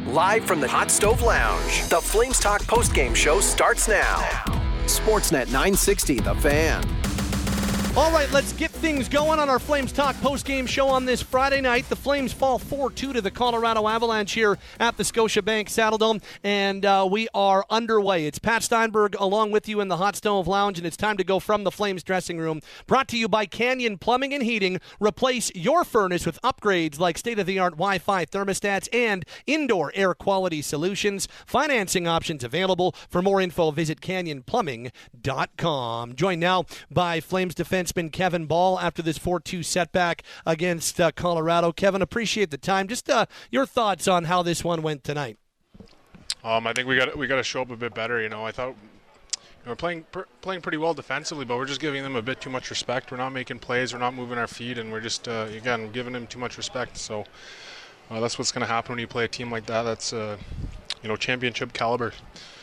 Live from the Hot Stove Lounge, the Flames Talk postgame show starts now. Sportsnet 960, The Fan. All right, let's get things going on our Flames Talk postgame show on this Friday night. The Flames fall 4-2 to the Colorado Avalanche here at the Scotiabank Saddledome, and we are underway. It's Pat Steinberg along with you in the Hot Stove Lounge, and it's time to go from the Flames dressing room. Brought to you by Canyon Plumbing and Heating. Replace your furnace with upgrades like state-of-the-art Wi-Fi thermostats and indoor air quality solutions. Financing options available. For more info, visit canyonplumbing.com. Joined now by Flames defenseman Kevin Ball after this 4-2 setback against Colorado. Kevin, appreciate the time. Just your thoughts on how this one went tonight. I think we got to show up a bit better. I thought we're playing pretty well defensively, but we're just giving them a bit too much respect. We're not making plays. We're not moving our feet, and we're just again giving them too much respect. So that's what's going to happen when you play a team like that. That's championship caliber.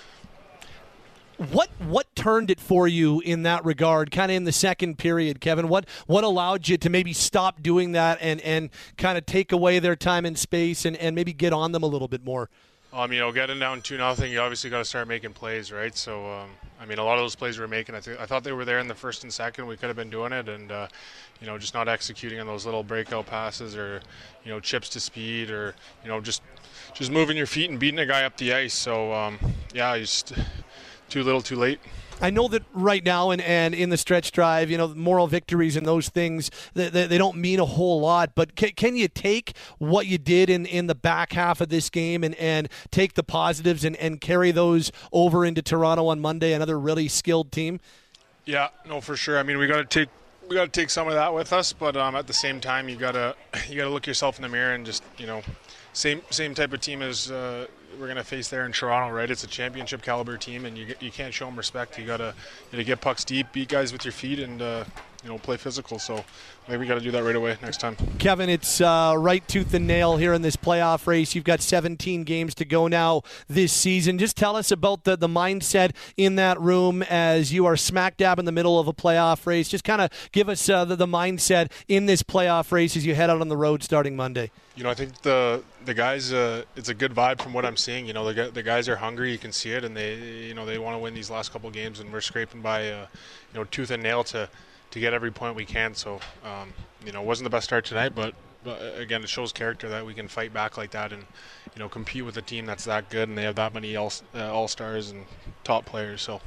What turned it for you in that regard, kind of in the second period, Kevin? What allowed you to maybe stop doing that and kind of take away their time and space and maybe get on them a little bit more? Getting down 2-0, you obviously got to start making plays, right? So, a lot of those plays we were making, I thought they were there in the first and second. We could have been doing it, and just not executing on those little breakout passes or chips to speed or just moving your feet and beating a guy up the ice. So, just too little, too late. I know that right now and in the stretch drive, moral victories and those things, they don't mean a whole lot. But can you take what you did in the back half of this game and take the positives and carry those over into Toronto on Monday, another really skilled team? Yeah, no, for sure. We got to take some of that with us, but at the same time, you gotta look yourself in the mirror and just same type of team as we're going to face there in Toronto, right? It's a championship caliber team, and you can't show them respect. You gotta get pucks deep, beat guys with your feet, and play physical. So maybe we got to do that right away next time. Kevin, it's right tooth and nail here in this playoff race. You've got 17 games to go now this season. Just tell us about the mindset in that room as you are smack dab in the middle of a playoff race. Just kind of give us the mindset in this playoff race as you head out on the road starting Monday. I think the guys, it's a good vibe from what I'm seeing. The guys are hungry. You can see it, and they want to win these last couple games, and we're scraping by tooth and nail to get every point we can. So it wasn't the best start tonight, but again, it shows character that we can fight back like that and compete with a team that's that good, and they have that many all-stars and top players. So.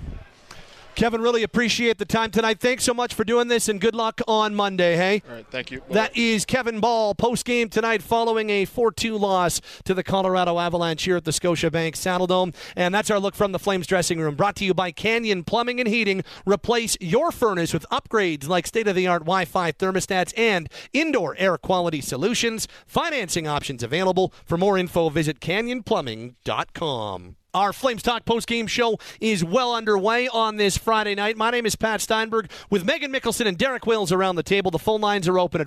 Kevin, really appreciate the time tonight. Thanks so much for doing this, and good luck on Monday, hey? All right, thank you. Bye. That is Kevin Ball, post-game tonight following a 4-2 loss to the Colorado Avalanche here at the Scotiabank Saddledome. And that's our look from the Flames dressing room, brought to you by Canyon Plumbing and Heating. Replace your furnace with upgrades like state-of-the-art Wi-Fi thermostats and indoor air quality solutions. Financing options available. For more info, visit canyonplumbing.com. Our Flames Talk postgame show is well underway on this Friday night. My name is Pat Steinberg with Megan Mickelson and Derek Wills around the table. The phone lines are open at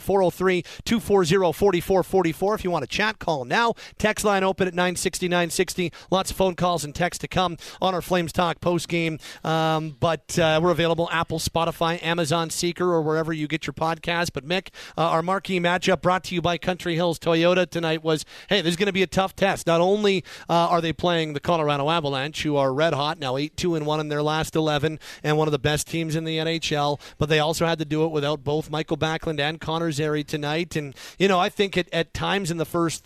403-240-4444. If you want to chat, call now. Text line open at 960-960. Lots of phone calls and texts to come on our Flames Talk postgame. But we're available Apple, Spotify, Amazon, Seeker, or wherever you get your podcast. But Mick, our marquee matchup brought to you by Country Hills Toyota tonight was, hey, there's going to be a tough test. Not only are they playing the Colorado Avalanche, who are red hot now, 8-2-1 in their last 11, and one of the best teams in the NHL. But they also had to do it without both Michael Backlund and Connor Zary tonight. And I think at times in the first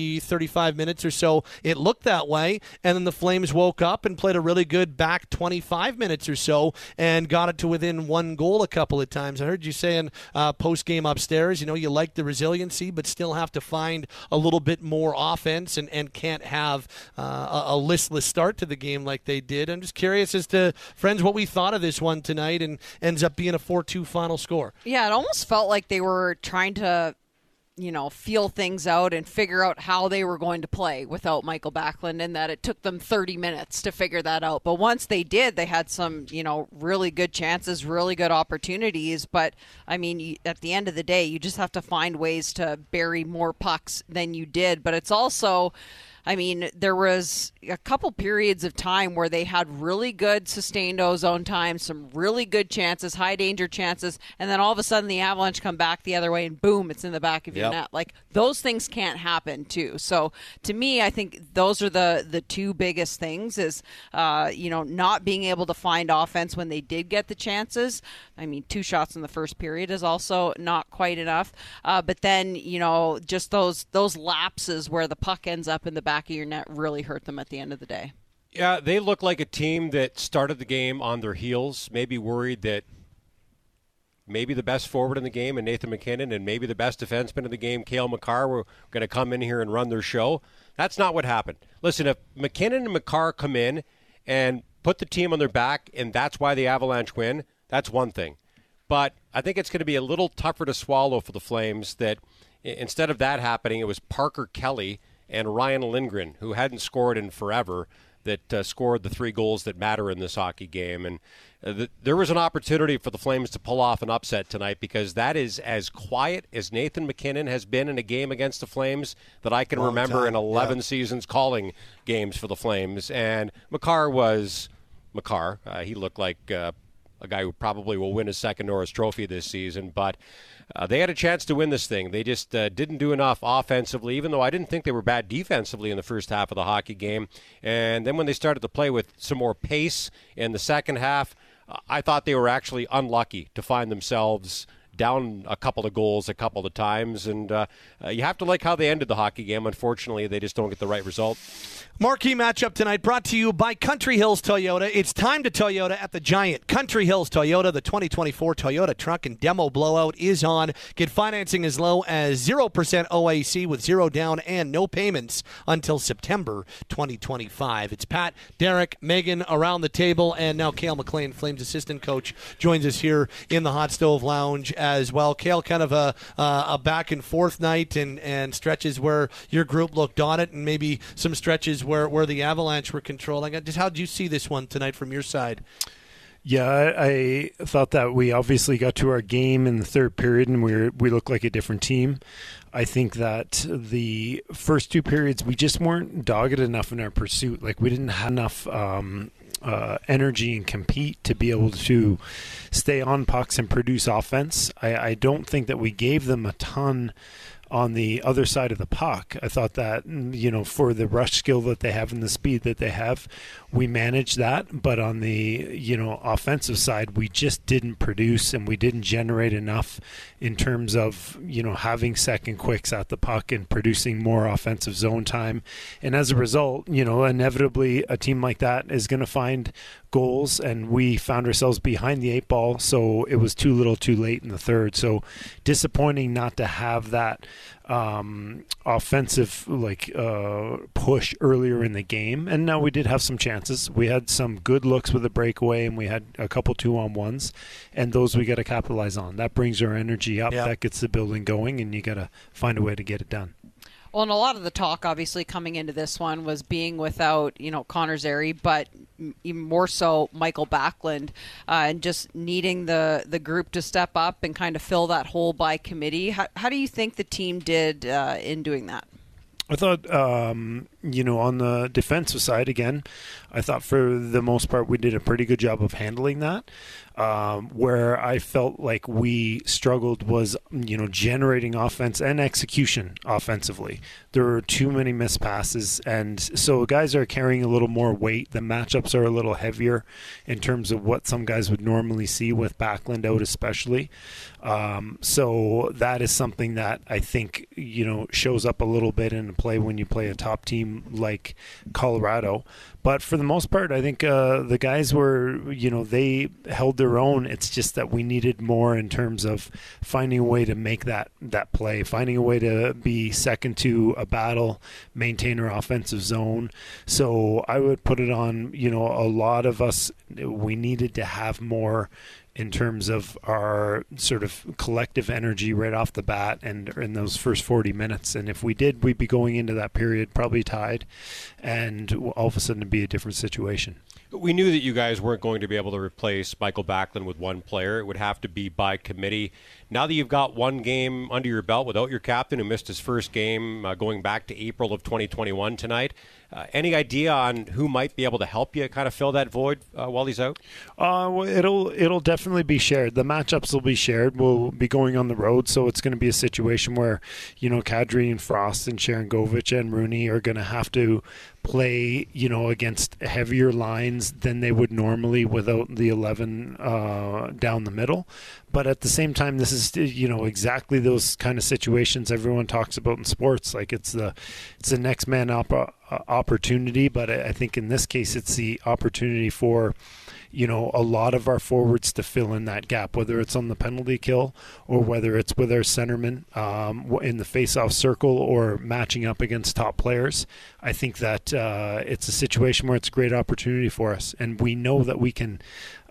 35 minutes or so, it looked that way. And then the Flames woke up and played a really good back 25 minutes or so and got it to within one goal a couple of times. I heard you saying post game upstairs, you like the resiliency, but still have to find a little bit more offense and can't have a listless start to the game like they did. I'm just curious as to, friends, what we thought of this one tonight, and ends up being a 4-2 final score. Yeah, it almost felt like they were trying to feel things out and figure out how they were going to play without Michael Backlund, and that it took them 30 minutes to figure that out. But once they did, they had some, really good chances, really good opportunities. But, at the end of the day, you just have to find ways to bury more pucks than you did. But it's also, I mean, there was a couple periods of time where they had really good sustained ozone time, some really good chances, high danger chances, and then all of a sudden the Avalanche come back the other way and boom, it's in the back of your net. Like, those things can't happen too. So to me, I think those are the two biggest things is, not being able to find offense when they did get the chances. I mean, 2 shots in the first period is also not quite enough. But then, just those lapses where the puck ends up in the back of your net really hurt them at the end of the day. Yeah, they look like a team that started the game on their heels, maybe worried that maybe the best forward in the game and Nathan MacKinnon and maybe the best defenseman in the game, Cale Makar, were going to come in here and run their show. That's not what happened. Listen, if MacKinnon and Makar come in and put the team on their back and that's why the Avalanche win, that's one thing. But I think it's going to be a little tougher to swallow for the Flames that instead of that happening, it was Parker Kelly and Ryan Lindgren, who hadn't scored in forever, that scored the 3 goals that matter in this hockey game. And there was an opportunity for the Flames to pull off an upset tonight because that is as quiet as Nathan MacKinnon has been in a game against the Flames that I can remember in 11 seasons calling games for the Flames. And Makar was Makar. He looked like a guy who probably will win his second Norris Trophy this season. But they had a chance to win this thing. They just didn't do enough offensively, even though I didn't think they were bad defensively in the first half of the hockey game. And then when they started to play with some more pace in the second half, I thought they were actually unlucky to find themselves down a couple of goals a couple of times. And you have to like how they ended the hockey game. Unfortunately, they just don't get the right result. Marquee matchup tonight brought to you by Country Hills Toyota. It's time to Toyota at the Giant. Country Hills Toyota, the 2024 Toyota truck and demo blowout is on. Get financing as low as 0% OAC with 0 down and no payments until September 2025. It's Pat, Derek, Megan around the table, and now Cale McLean, Flames assistant coach, joins us here in the Hot Stove Lounge as well. Cale, kind of a back and forth night and stretches where your group looked on it and maybe some stretches where the Avalanche were controlling it. Just how did you see this one tonight from your side? Yeah, I thought that we obviously got to our game in the third period and we looked like a different team. I think that the first 2 periods we just weren't dogged enough in our pursuit. Like, we didn't have enough energy and compete to be able to stay on pucks and produce offense. I don't think that we gave them a ton on the other side of the puck. I thought that, for the rush skill that they have and the speed that they have, we managed that. But on the, offensive side, we just didn't produce and we didn't generate enough in terms of, having second quicks at the puck and producing more offensive zone time. And as a result, inevitably a team like that is going to find goals, and we found ourselves behind the 8 ball, so it was too little too late in the third. So disappointing not to have that offensive push earlier in the game. And now we did have some chances. We had some good looks with a breakaway, and we had a couple 2-on-1s, and those we got to capitalize on. That brings our energy up. That gets the building going, and you got to find a way to get it done. Well, and a lot of the talk, obviously, coming into this one was being without, Connor Zary, but even more so Michael Backlund, and just needing the group to step up and kind of fill that hole by committee. How do you think the team did in doing that? I thought, on the defensive side, again, I thought for the most part we did a pretty good job of handling that. Where I felt like we struggled was, generating offense and execution offensively. There were too many missed passes, and so guys are carrying a little more weight. The matchups are a little heavier in terms of what some guys would normally see with Backlund out especially. So that is something that I think, shows up a little bit in play when you play a top team like Colorado. But for the most part, I think the guys were, they held their own. It's just that we needed more in terms of finding a way to make that play, finding a way to be second to a battle, maintain our offensive zone. So I would put it on, a lot of us, we needed to have more, in terms of our sort of collective energy right off the bat and in those first 40 minutes. And if we did, we'd be going into that period probably tied, and all of a sudden it'd be a different situation. We knew that you guys weren't going to be able to replace Michael Backlund with one player. It would have to be by committee. Now that you've got one game under your belt without your captain who missed his first game going back to April of 2021 tonight, any idea on who might be able to help you kind of fill that void while he's out? Well, it'll definitely be shared. The matchups will be shared. We'll be going on the road, so it's going to be a situation where, Kadri and Frost and Sharangovich and Rooney are going to have to play, against heavier lines than they would normally without the 11 down the middle. But at the same time, this is, exactly those kind of situations everyone talks about in sports. Like it's the next man up opportunity, but I think in this case, it's the opportunity for a lot of our forwards to fill in that gap, whether it's on the penalty kill or whether it's with our centermen in the face-off circle or matching up against top players. I think that it's a situation where it's a great opportunity for us, and we know that we can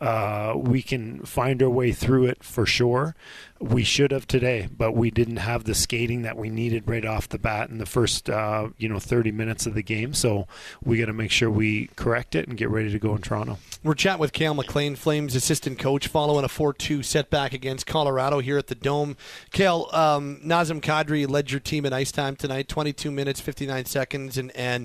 find our way through it for sure. We should have today, but we didn't have the skating that we needed right off the bat in the first 30 minutes of the game. So we got to make sure we correct it and get ready to go in Toronto. We're chatting with Cale McLean, Flames assistant coach, following a 4-2 setback against Colorado here at the Dome. Cale, Nazem Kadri led your team in ice time tonight, 22 minutes, 59 seconds, and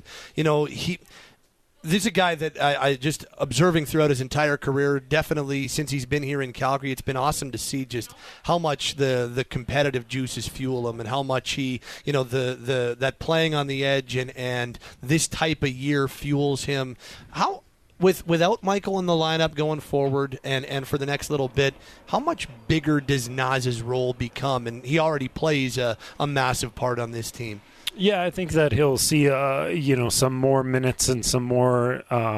this is a guy that I just observing throughout his entire career, definitely since he's been here in Calgary, it's been awesome to see just how much the competitive juices fuel him and how much he, that playing on the edge and this type of year fuels him. How without Michael in the lineup going forward and for the next little bit, how much bigger does Naz's role become? And he already plays a massive part on this team. Yeah, I think that he'll see, some more minutes and some more,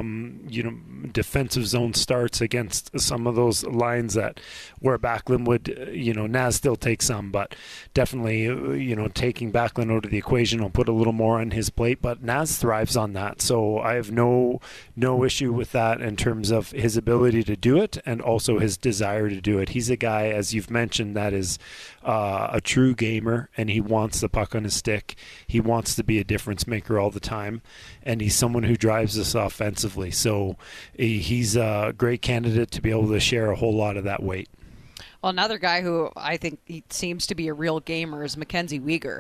defensive zone starts against some of those lines that where Backlund would, Naz still takes some, but definitely, taking Backlund out of the equation will put a little more on his plate. But Naz thrives on that, so I have no issue with that in terms of his ability to do it and also his desire to do it. He's a guy, as you've mentioned, that is a true gamer, and he wants the puck on his stick. He wants to be a difference maker all the time, and he's someone who drives us offensively. So he's a great candidate to be able to share a whole lot of that weight. Well, another guy who I think he seems to be a real gamer is Mackenzie Weegar.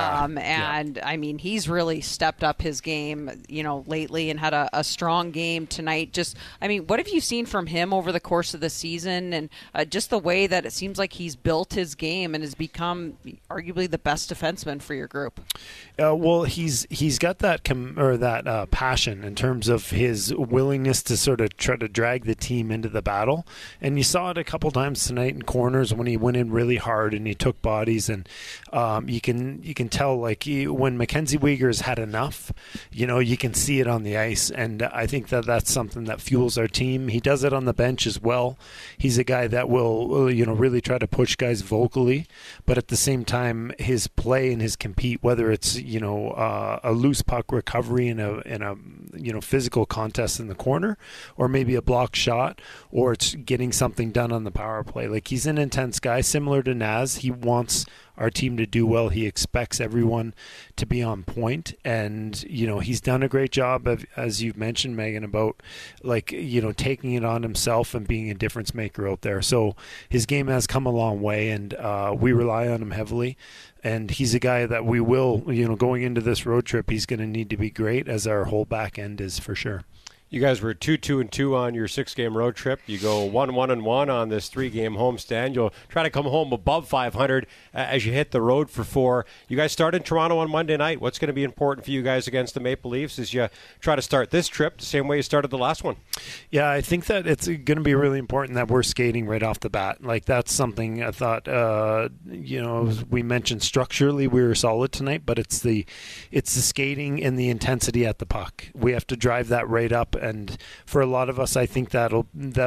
I mean, he's really stepped up his game, lately and had a strong game tonight. What have you seen from him over the course of the season, and just the way that it seems like he's built his game and has become arguably the best defenseman for your group? Well, he's got that passion in terms of his willingness to sort of try to drag the team into the battle, and you saw it a couple times tonight in corners when he went in really hard and he took bodies, and you can tell when Mackenzie Weegar's had enough, you can see it on the ice, and I think that's something that fuels our team. He does it on the bench as well. He's a guy that will really try to push guys vocally, but at the same time his play and his compete, whether it's a loose puck recovery in a physical contest in the corner, or maybe a blocked shot, or it's getting something done on the power play. He's an intense guy, similar to Naz. He wants our team to do well. He expects everyone to be on point, and he's done a great job of, as you've mentioned, Megan, about taking it on himself and being a difference maker out there. So his game has come a long way, and we rely on him heavily. And he's a guy that we will, going into this road trip, he's going to need to be great, as our whole back end is for sure. You guys were 2-2-2 on your 6-game road trip. You go 1-1-1 on this 3-game homestand. You'll try to come home above 500 as you hit the road for 4. You guys start in Toronto on Monday night. What's going to be important for you guys against the Maple Leafs as you try to start this trip the same way you started the last one? Yeah, I think that it's going to be really important that we're skating right off the bat. That's something I thought, we mentioned structurally we were solid tonight, but it's the skating and the intensity at the puck. We have to drive that right up And for a lot of us, I think that'll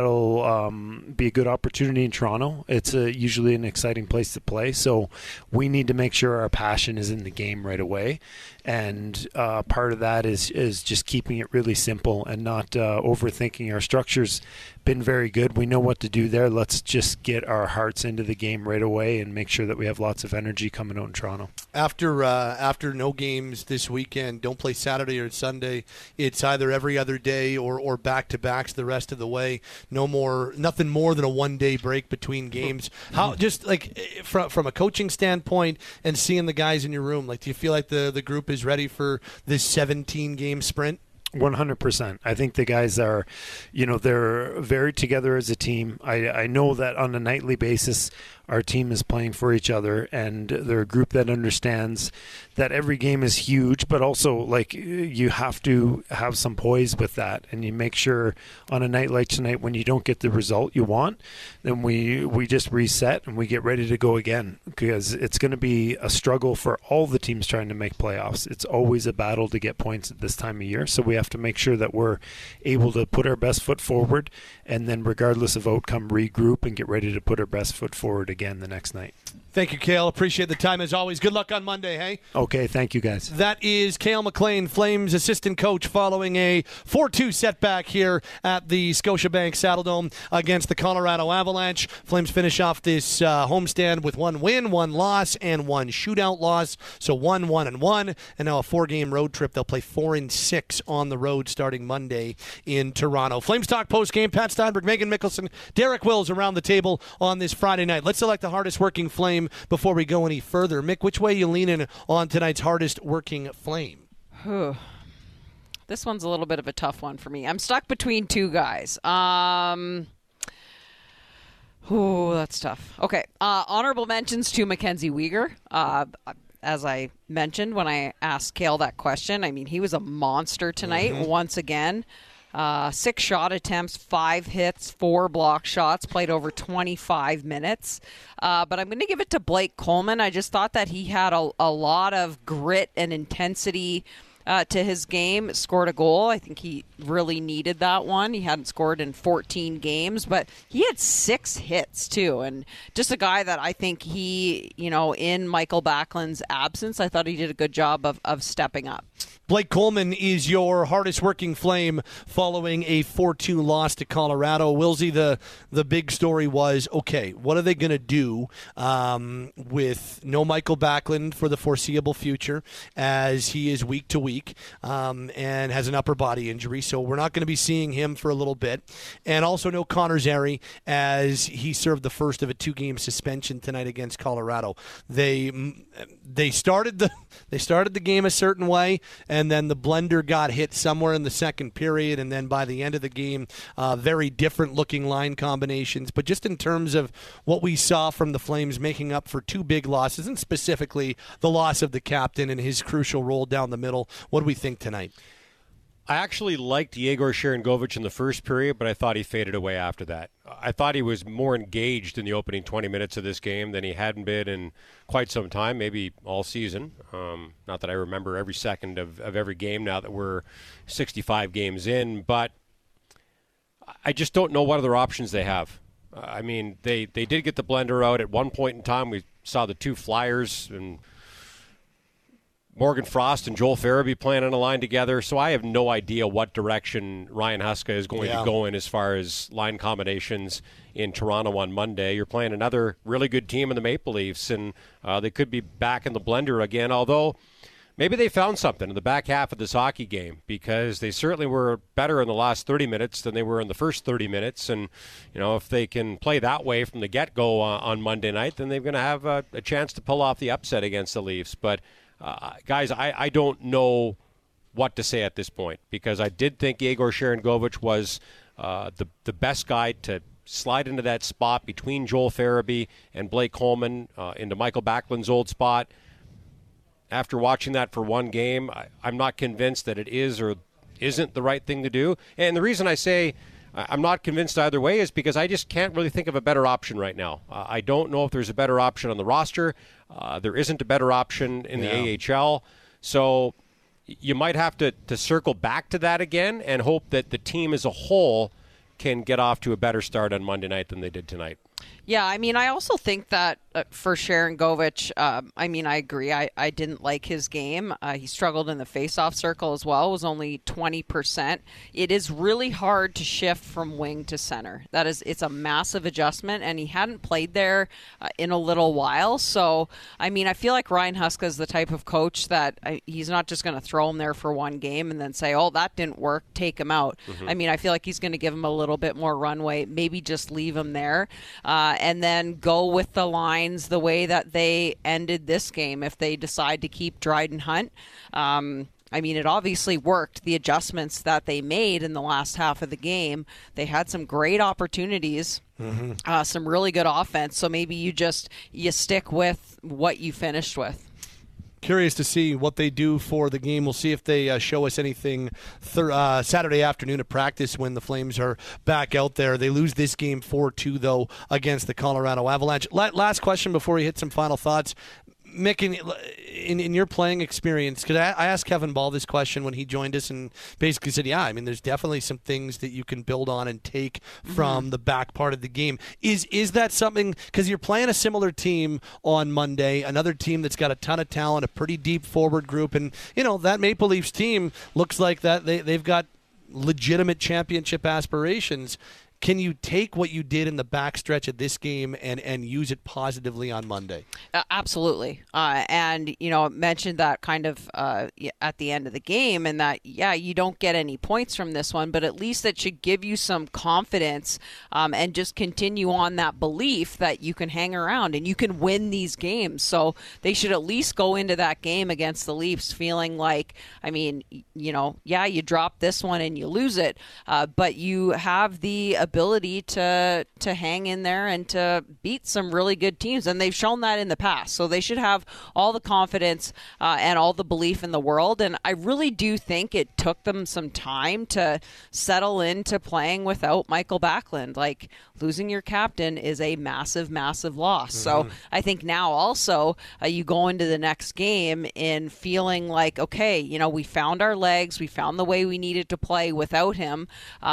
be a good opportunity in Toronto. It's usually an exciting place to play, so we need to make sure our passion is in the game right away. And part of that is just keeping it really simple and not overthinking. Our structure's been very good. We know what to do there. Let's just get our hearts into the game right away and make sure that we have lots of energy coming out in Toronto. After no games this weekend, don't play Saturday or Sunday. It's either every other day or back-to-backs the rest of the way. Nothing more than a one-day break between games. How, just like from a coaching standpoint and seeing the guys in your room, like, do you feel like the group is ready for this 17-game sprint? 100%. I think the guys are, they're very together as a team. I know that on a nightly basis, our team is playing for each other, and they're a group that understands that every game is huge, but also, like, you have to have some poise with that, and you make sure on a night like tonight when you don't get the result you want, then we just reset and we get ready to go again, because it's going to be a struggle for all the teams trying to make playoffs. It's always a battle to get points at this time of year, so we have to make sure that we're able to put our best foot forward, and then regardless of outcome, regroup and get ready to put our best foot forward again the next night. Thank you, Cale. Appreciate the time as always. Good luck on Monday, hey? Okay, thank you, guys. That is Cale McLean, Flames assistant coach, following a 4-2 setback here at the Scotiabank Saddledome against the Colorado Avalanche. Flames finish off this homestand with 1 win, 1 loss, and 1 shootout loss. So 1-1-1, and now a 4-game road trip. They'll play 4-6 on the road starting Monday in Toronto. Flames Talk postgame. Pat Steinberg, Megan Mickelson, Derek Wills around the table on this Friday night. Let's select the hardest working Flame before we go any further. Mick, which way are you leaning on tonight's hardest working Flame? This one's a little bit of a tough one for me. I'm stuck between two guys. That's tough. Okay. Honorable mentions to Mackenzie Weegar. As I mentioned when I asked Cale that question, I mean, he was a monster tonight once again. 6 shot attempts, 5 hits, 4 block shots, played over 25 minutes. But I'm going to give it to Blake Coleman. I just thought that he had a lot of grit and intensity to his game. Scored a goal. I think he really needed that one. He hadn't scored in 14 games, but he had 6 hits too. And just a guy that I think he, in Michael Backlund's absence, I thought he did a good job of stepping up. Blake Coleman is your hardest working Flame following a 4-2 loss to Colorado. Wilsey, the big story was, okay, what are they going to do with no Michael Backlund for the foreseeable future, as he is week to week and has an upper body injury, so we're not going to be seeing him for a little bit. And also no Connor Zary, as he served the first of a 2-game suspension tonight against Colorado. They started the game a certain way, and then the blender got hit somewhere in the second period, and then by the end of the game, very different looking line combinations. But just in terms of what we saw from the Flames making up for 2 big losses, and specifically the loss of the captain and his crucial role down the middle, what do we think tonight? I actually liked Yegor Sharangovich in the first period, but I thought he faded away after that. I thought he was more engaged in the opening 20 minutes of this game than he hadn't been in quite some time, maybe all season. Not that I remember every second of every game now that we're 65 games in, but I just don't know what other options they have. I mean, they did get the blender out. At one point in time, we saw the 2 Flyers and Morgan Frost and Joel Farabee playing on a line together, so I have no idea what direction Ryan Huska is going to go in as far as line combinations in Toronto on Monday. You're playing another really good team in the Maple Leafs, and they could be back in the blender again, although maybe they found something in the back half of this hockey game, because they certainly were better in the last 30 minutes than they were in the first 30 minutes, and if they can play that way from the get-go on Monday night, then they're going to have a chance to pull off the upset against the Leafs. But guys, I don't know what to say at this point, because I did think Yegor Sharangovich was the best guy to slide into that spot between Joel Farabee and Blake Coleman, into Michael Backlund's old spot. After watching that for one game, I'm not convinced that it is or isn't the right thing to do. And the reason I say I'm not convinced either way is because I just can't really think of a better option right now. I don't know if there's a better option on the roster. There isn't a better option in the AHL. So, you might have to circle back to that again and hope that the team as a whole can get off to a better start on Monday night than they did tonight. Yeah, I mean, I also think that for Sharangovich, I mean, I agree. I didn't like his game. He struggled in the faceoff circle as well. It was only 20%. It is really hard to shift from wing to center. It's a massive adjustment, and he hadn't played there in a little while. So, I mean, I feel like Ryan Huska is the type of coach that he's not just going to throw him there for one game and then say, oh, that didn't work, take him out. Mm-hmm. I mean, I feel like he's going to give him a little bit more runway, maybe just leave him there. And then go with the lines the way that they ended this game if they decide to keep Dryden Hunt. I mean, it obviously worked, the adjustments that they made in the last half of the game. They had some great opportunities, some really good offense, so maybe you stick with what you finished with. Curious to see what they do for the game. We'll see if they show us anything Saturday afternoon at practice when the Flames are back out there. They lose this game 4-2, though, against the Colorado Avalanche. Last question before we hit some final thoughts. Mick, in your playing experience, because I asked Kevin Ball this question when he joined us and basically said, yeah, I mean, there's definitely some things that you can build on and take from the back part of the game. Is that something, because you're playing a similar team on Monday, another team that's got a ton of talent, a pretty deep forward group, and, you know, that Maple Leafs team looks like that they've got legitimate championship aspirations. Can you take what you did in the backstretch of this game and use it positively on Monday? Absolutely. And, you know, mentioned that kind of at the end of the game, and that, yeah, you don't get any points from this one, but at least it should give you some confidence and just continue on that belief that you can hang around and you can win these games. So they should at least go into that game against the Leafs feeling like, I mean, you know, yeah, you drop this one and you lose it, but you have the ability to hang in there and to beat some really good teams, and they've shown that in the past. So they should have all the confidence and all the belief in the world. And I really do think it took them some time to settle into playing without Michael Backlund. Like, losing your captain is a massive, massive loss. So I think now also you go into the next game in feeling like, okay, you know, we found our legs, we found the way we needed to play without him,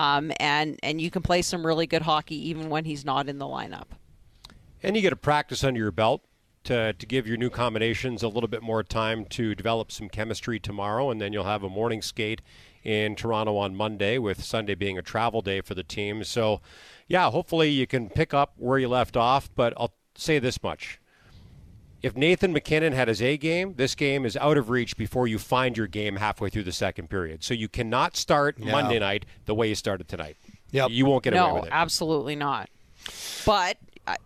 and you can play some really good hockey even when he's not in the lineup. And you get a practice under your belt to give your new combinations a little bit more time to develop some chemistry tomorrow, and then you'll have a morning skate in Toronto on Monday, with Sunday being a travel day for the team. So, yeah, hopefully you can pick up where you left off, but I'll say this much. If Nathan MacKinnon had his A game, this game is out of reach before you find your game halfway through the second period. So you cannot start Monday night the way you started tonight. Yep. You won't get away with it. No, absolutely not. But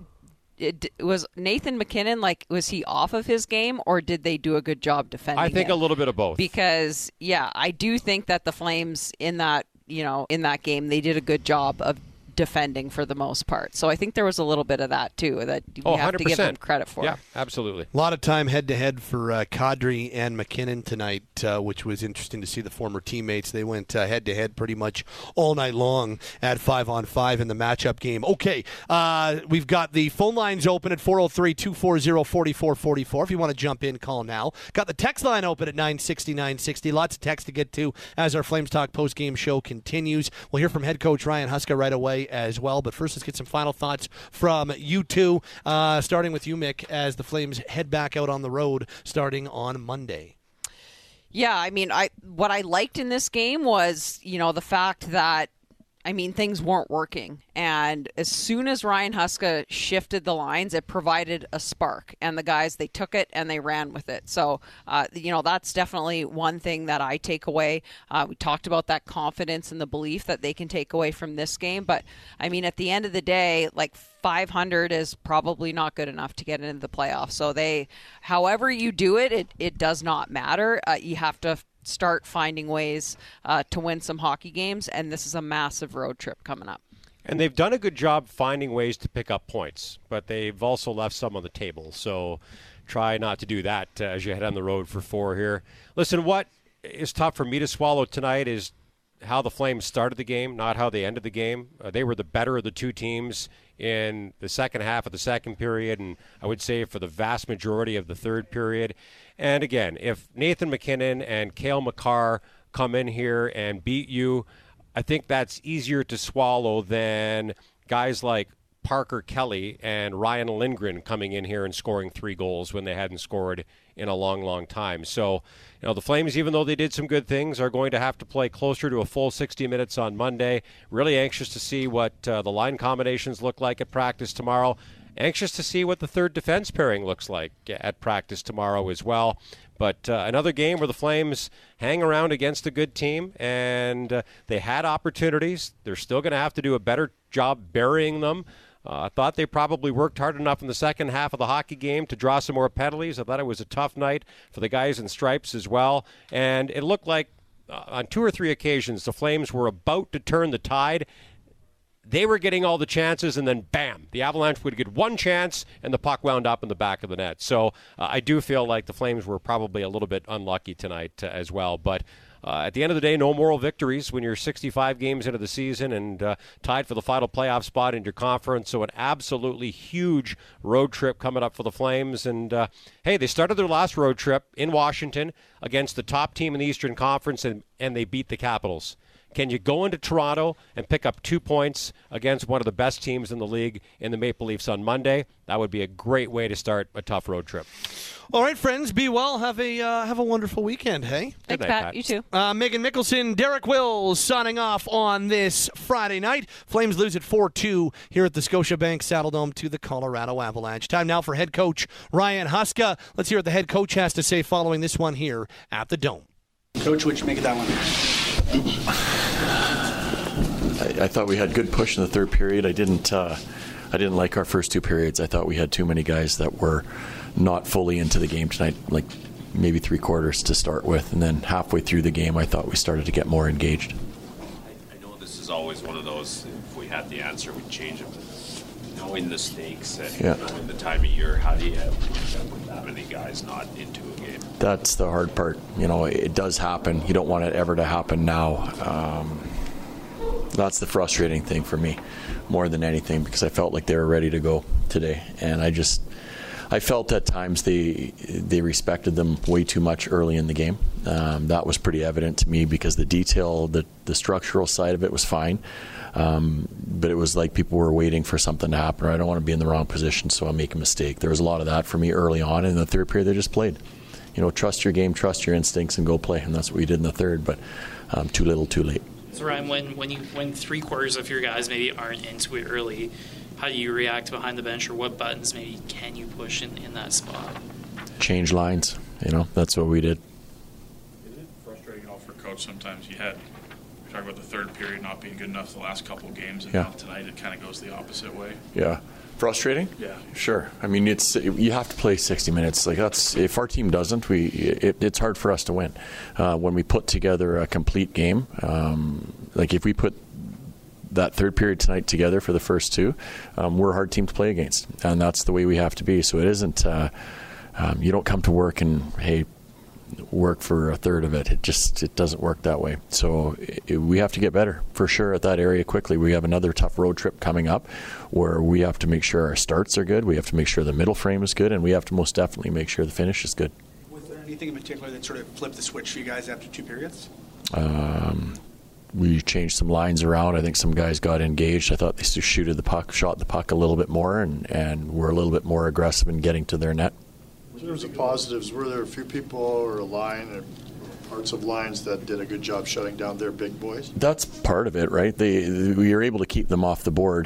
it was Nathan MacKinnon, like, was he off of his game, or did they do a good job defending I think him? a little bit of both. Because, yeah, I do think that the Flames in that game, they did a good job of defending for the most part. So I think there was a little bit of that too that we have 100%. To give them credit for. Yeah, absolutely. A lot of time head-to-head for Kadri and MacKinnon tonight, which was interesting to see the former teammates. They went head-to-head pretty much all night long at 5-on-5 in the matchup game. Okay, we've got the phone lines open at 403-240-4444. If you want to jump in, call now. Got the text line open at 960-960. Lots of text to get to as our Flames Talk post-game show continues. We'll hear from head coach Ryan Huska right away as well. But first, let's get some final thoughts from you two, starting with you, Mick, as the Flames head back out on the road starting on Monday. Yeah, I mean, what I liked in this game was, you know, the fact that, I mean, things weren't working. And as soon as Ryan Huska shifted the lines, it provided a spark. And the guys, they took it and they ran with it. So, you know, that's definitely one thing that I take away. We talked about that confidence and the belief that they can take away from this game. But, I mean, at the end of the day, like, 500 is probably not good enough to get into the playoffs. So however you do it, it does not matter. You have to start finding ways to win some hockey games, and this is a massive road trip coming up. And they've done a good job finding ways to pick up points, but they've also left some on the table. So try not to do that as you head on the road for 4 here. Listen, what is tough for me to swallow tonight is how the Flames started the game, not how they ended the game. They were the better of the two teams in the second half of the second period, and I would say for the vast majority of the third period. And again, if Nathan MacKinnon and Cale Makar come in here and beat you, I think that's easier to swallow than guys like Parker Kelly and Ryan Lindgren coming in here and scoring 3 goals when they hadn't scored in a long, long time. So, the Flames, even though they did some good things, are going to have to play closer to a full 60 minutes on Monday. Really anxious to see what the line combinations look like at practice tomorrow. Anxious to see what the third defense pairing looks like at practice tomorrow as well. But another game where the Flames hang around against a good team, and they had opportunities. They're still going to have to do a better job burying them. I thought they probably worked hard enough in the second half of the hockey game to draw some more penalties. I thought it was a tough night for the guys in stripes as well. And it looked like on 2 or 3 occasions the Flames were about to turn the tide. They were getting all the chances, and then bam, the Avalanche would get one chance, and the puck wound up in the back of the net. So I do feel like the Flames were probably a little bit unlucky tonight as well. But at the end of the day, no moral victories when you're 65 games into the season and tied for the final playoff spot in your conference. So an absolutely huge road trip coming up for the Flames. And, hey, they started their last road trip in Washington against the top team in the Eastern Conference, and they beat the Capitals. Can you go into Toronto and pick up 2 points against one of the best teams in the league in the Maple Leafs on Monday? That would be a great way to start a tough road trip. All right, friends, be well. Have a wonderful weekend, hey? Thanks, Pat. You too. Megan Mickelson, Derek Wills signing off on this Friday night. Flames lose at 4-2 here at the Scotiabank Saddledome to the Colorado Avalanche. Time now for head coach Ryan Huska. Let's hear what the head coach has to say following this one here at the Dome. Coach, what'd you make of that one? I thought we had good push in the third period. I didn't like our first 2 periods. I thought we had too many guys that were not fully into the game tonight, like maybe 3/4 to start with, and then halfway through the game I thought we started to get more engaged. I know this is always one of those, if we had the answer, we'd change it. Knowing the stakes and knowing the time of year, how do you end up with that many guys not into a game? That's the hard part. It does happen. You don't want it ever to happen now. That's the frustrating thing for me more than anything, because I felt like they were ready to go today, and I felt at times they respected them way too much early in the game. That was pretty evident to me, because the detail, the structural side of it was fine, but it was like people were waiting for something to happen, or I don't want to be in the wrong position, so I'll make a mistake. There was a lot of that for me early on. In the third period, they just played. Trust your game, trust your instincts, and go play, and that's what we did in the third, but too little, too late. So Ryan, when 3/4 of your guys maybe aren't into it early, how do you react behind the bench, or what buttons maybe can you push in that spot? Change lines. That's what we did. Is it frustrating at all for Coach sometimes? You're talking about the third period not being good enough the last couple of games, and now tonight it kind of goes the opposite way. Yeah. Frustrating? Yeah. Sure. I mean, you have to play 60 minutes. Like, that's, if our team doesn't, it's hard for us to win. When we put together a complete game, like if we put that third period tonight together for the first 2, we're a hard team to play against, and that's the way we have to be. So it isn't. You don't come to work and work for a third of it. It doesn't work that way. So we have to get better for sure at that area quickly. We have another tough road trip coming up where we have to make sure our starts are good. We have to make sure the middle frame is good, and we have to most definitely make sure the finish is good. Was there anything in particular that sort of flipped the switch for you guys after 2 periods? We changed some lines around. I think some guys got engaged. I thought they shot the puck a little bit more, and were a little bit more aggressive in getting to their net. In terms of positives, were there a few people or a line or parts of lines that did a good job shutting down their big boys? That's part of it, right? We were able to keep them off the board,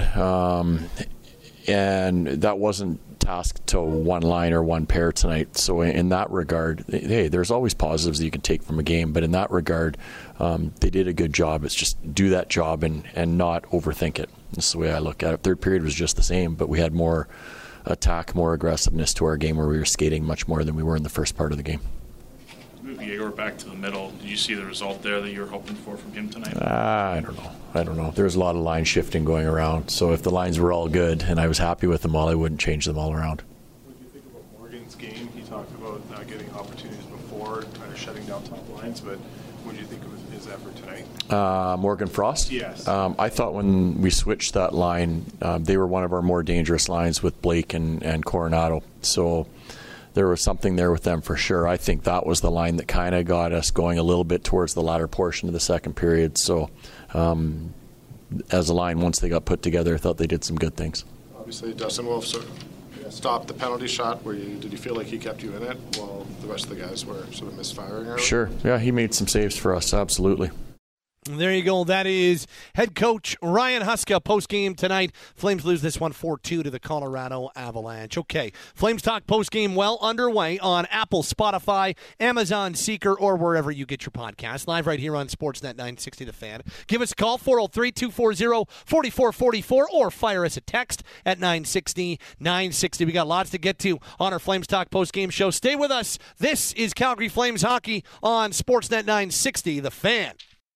and that wasn't tasked to one line or one pair tonight. So in that regard, hey, there's always positives that you can take from a game, but in that regard, they did a good job. It's just do that job and not overthink it. That's the way I look at it. Third period was just the same, but we had more attack, more aggressiveness to our game, where we were skating much more than we were in the first part of the game. Moving Yegor back to the middle, did you see the result there that you were hoping for from him tonight? I don't know. There's a lot of line shifting going around, so if the lines were all good and I was happy with them all, I wouldn't change them all around. What do you think about Morgan's game? He talked about getting opportunities before, kind of shutting down top lines, but what do you think of his effort tonight? Morgan Frost? Yes. I thought when we switched that line, they were one of our more dangerous lines with Blake and Coronado. So there was something there with them for sure. I think that was the line that kind of got us going a little bit towards the latter portion of the second period. So as a line, once they got put together, I thought they did some good things. Obviously, Dustin Wolf stopped the penalty shot. Did you feel like he kept you in it while the rest of the guys were sort of misfiring early? Sure. Yeah, he made some saves for us, absolutely. There you go. That is head coach Ryan Huska post-game tonight. Flames lose this one 4-2 to the Colorado Avalanche. Okay, Flames Talk post-game well underway on Apple, Spotify, Amazon, Seeker, or wherever you get your podcast. Live right here on Sportsnet 960 The Fan. Give us a call, 403-240-4444, or fire us a text at 960-960. We got lots to get to on our Flames Talk post-game show. Stay with us. This is Calgary Flames Hockey on Sportsnet 960 The Fan.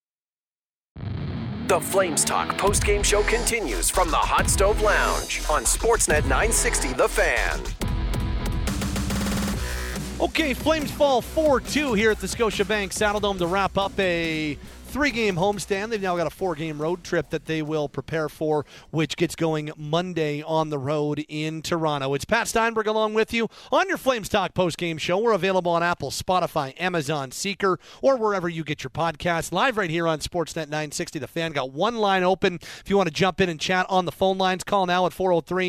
The Flames Talk post-game show continues from the Hot Stove Lounge on Sportsnet 960 The Fan. Okay, Flames fall 4-2 here at the Scotiabank Saddledome to wrap up a 3-game homestand. They've now got a 4-game road trip that they will prepare for, which gets going Monday on the road in Toronto. It's Pat Steinberg along with you on your Flames Talk post-game show. We're available on Apple, Spotify, Amazon, Seeker, or wherever you get your podcasts. Live right here on Sportsnet 960 The Fan. Got one line open. If you want to jump in and chat on the phone lines, call now at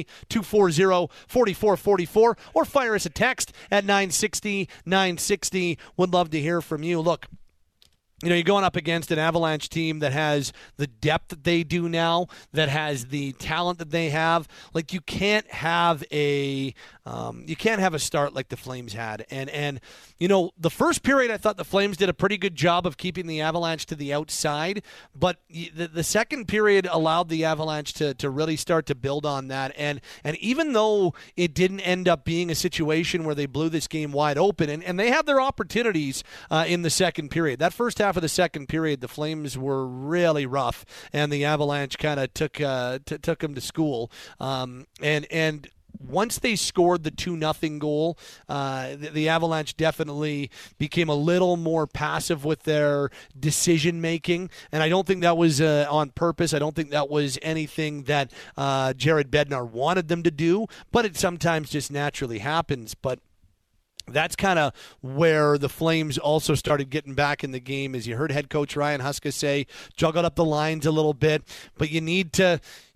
403-240-4444 or fire us a text at 960-960. Would love to hear from you. Look, you know, you're going up against an Avalanche team that has the depth that they do now, that has the talent that they have. Like, you can't have a start like the Flames had. And you know, the first period I thought the Flames did a pretty good job of keeping the Avalanche to the outside, but the second period allowed the Avalanche to really start to build on that. And even though it didn't end up being a situation where they blew this game wide open, and they had their opportunities in the second period. That first half of the second period, the Flames were really rough, and the Avalanche kind of took them to school. And once they scored the 2-0 goal, the Avalanche definitely became a little more passive with their decision-making, and I don't think that was on purpose. I don't think that was anything that Jared Bednar wanted them to do, but it sometimes just naturally happens. But that's kind of where the Flames also started getting back in the game. As you heard head coach Ryan Huska say, juggled up the lines a little bit, but you need to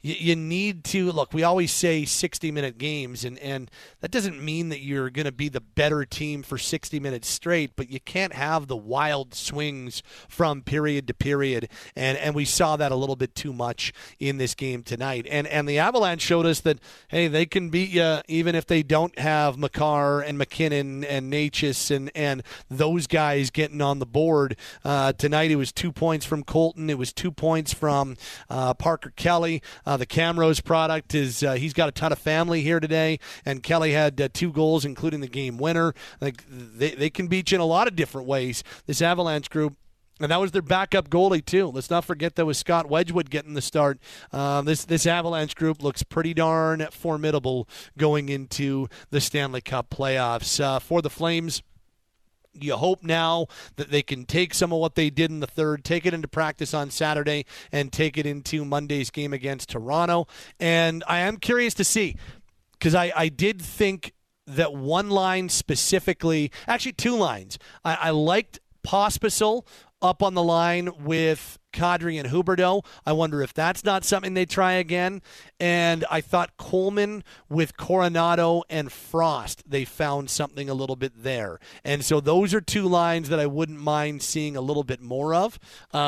look, we always say 60-minute games, and that doesn't mean that you're going to be the better team for 60 minutes straight, but you can't have the wild swings from period to period, and we saw that a little bit too much in this game tonight. And the Avalanche showed us that, hey, they can beat you even if they don't have Makar and McKinnon and Necas and those guys getting on the board. Tonight it was 2 points from Colton. It was 2 points from Parker Kelly. The Camrose product is he's got a ton of family here today, and Kelly had 2 goals, including the game winner. Like, they can beat you in a lot of different ways, this Avalanche group. And that was their backup goalie, too. Let's not forget that was Scott Wedgwood getting the start. This Avalanche group looks pretty darn formidable going into the Stanley Cup playoffs. For the Flames, you hope now that they can take some of what they did in the third, take it into practice on Saturday, and take it into Monday's game against Toronto. And I am curious to see, because I did think that one line specifically, actually 2 lines, I liked Pospisil up on the line with Kadri and Huberdeau. I wonder if that's not something they try again. And I thought Coleman with Coronado and Frost, they found something a little bit there. And so those are 2 lines that I wouldn't mind seeing a little bit more of.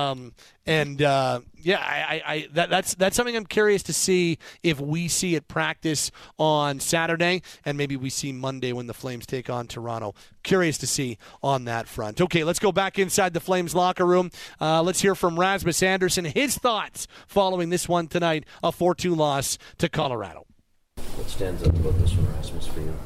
That's something I'm curious to see if we see at practice on Saturday, and maybe we see Monday when the Flames take on Toronto. Curious to see on that front. Okay, let's go back inside the Flames locker room. Let's hear from Rasmus Andersson, his thoughts following this one tonight, a 4-2 loss to Colorado. What stands out about this one, Rasmus, for you?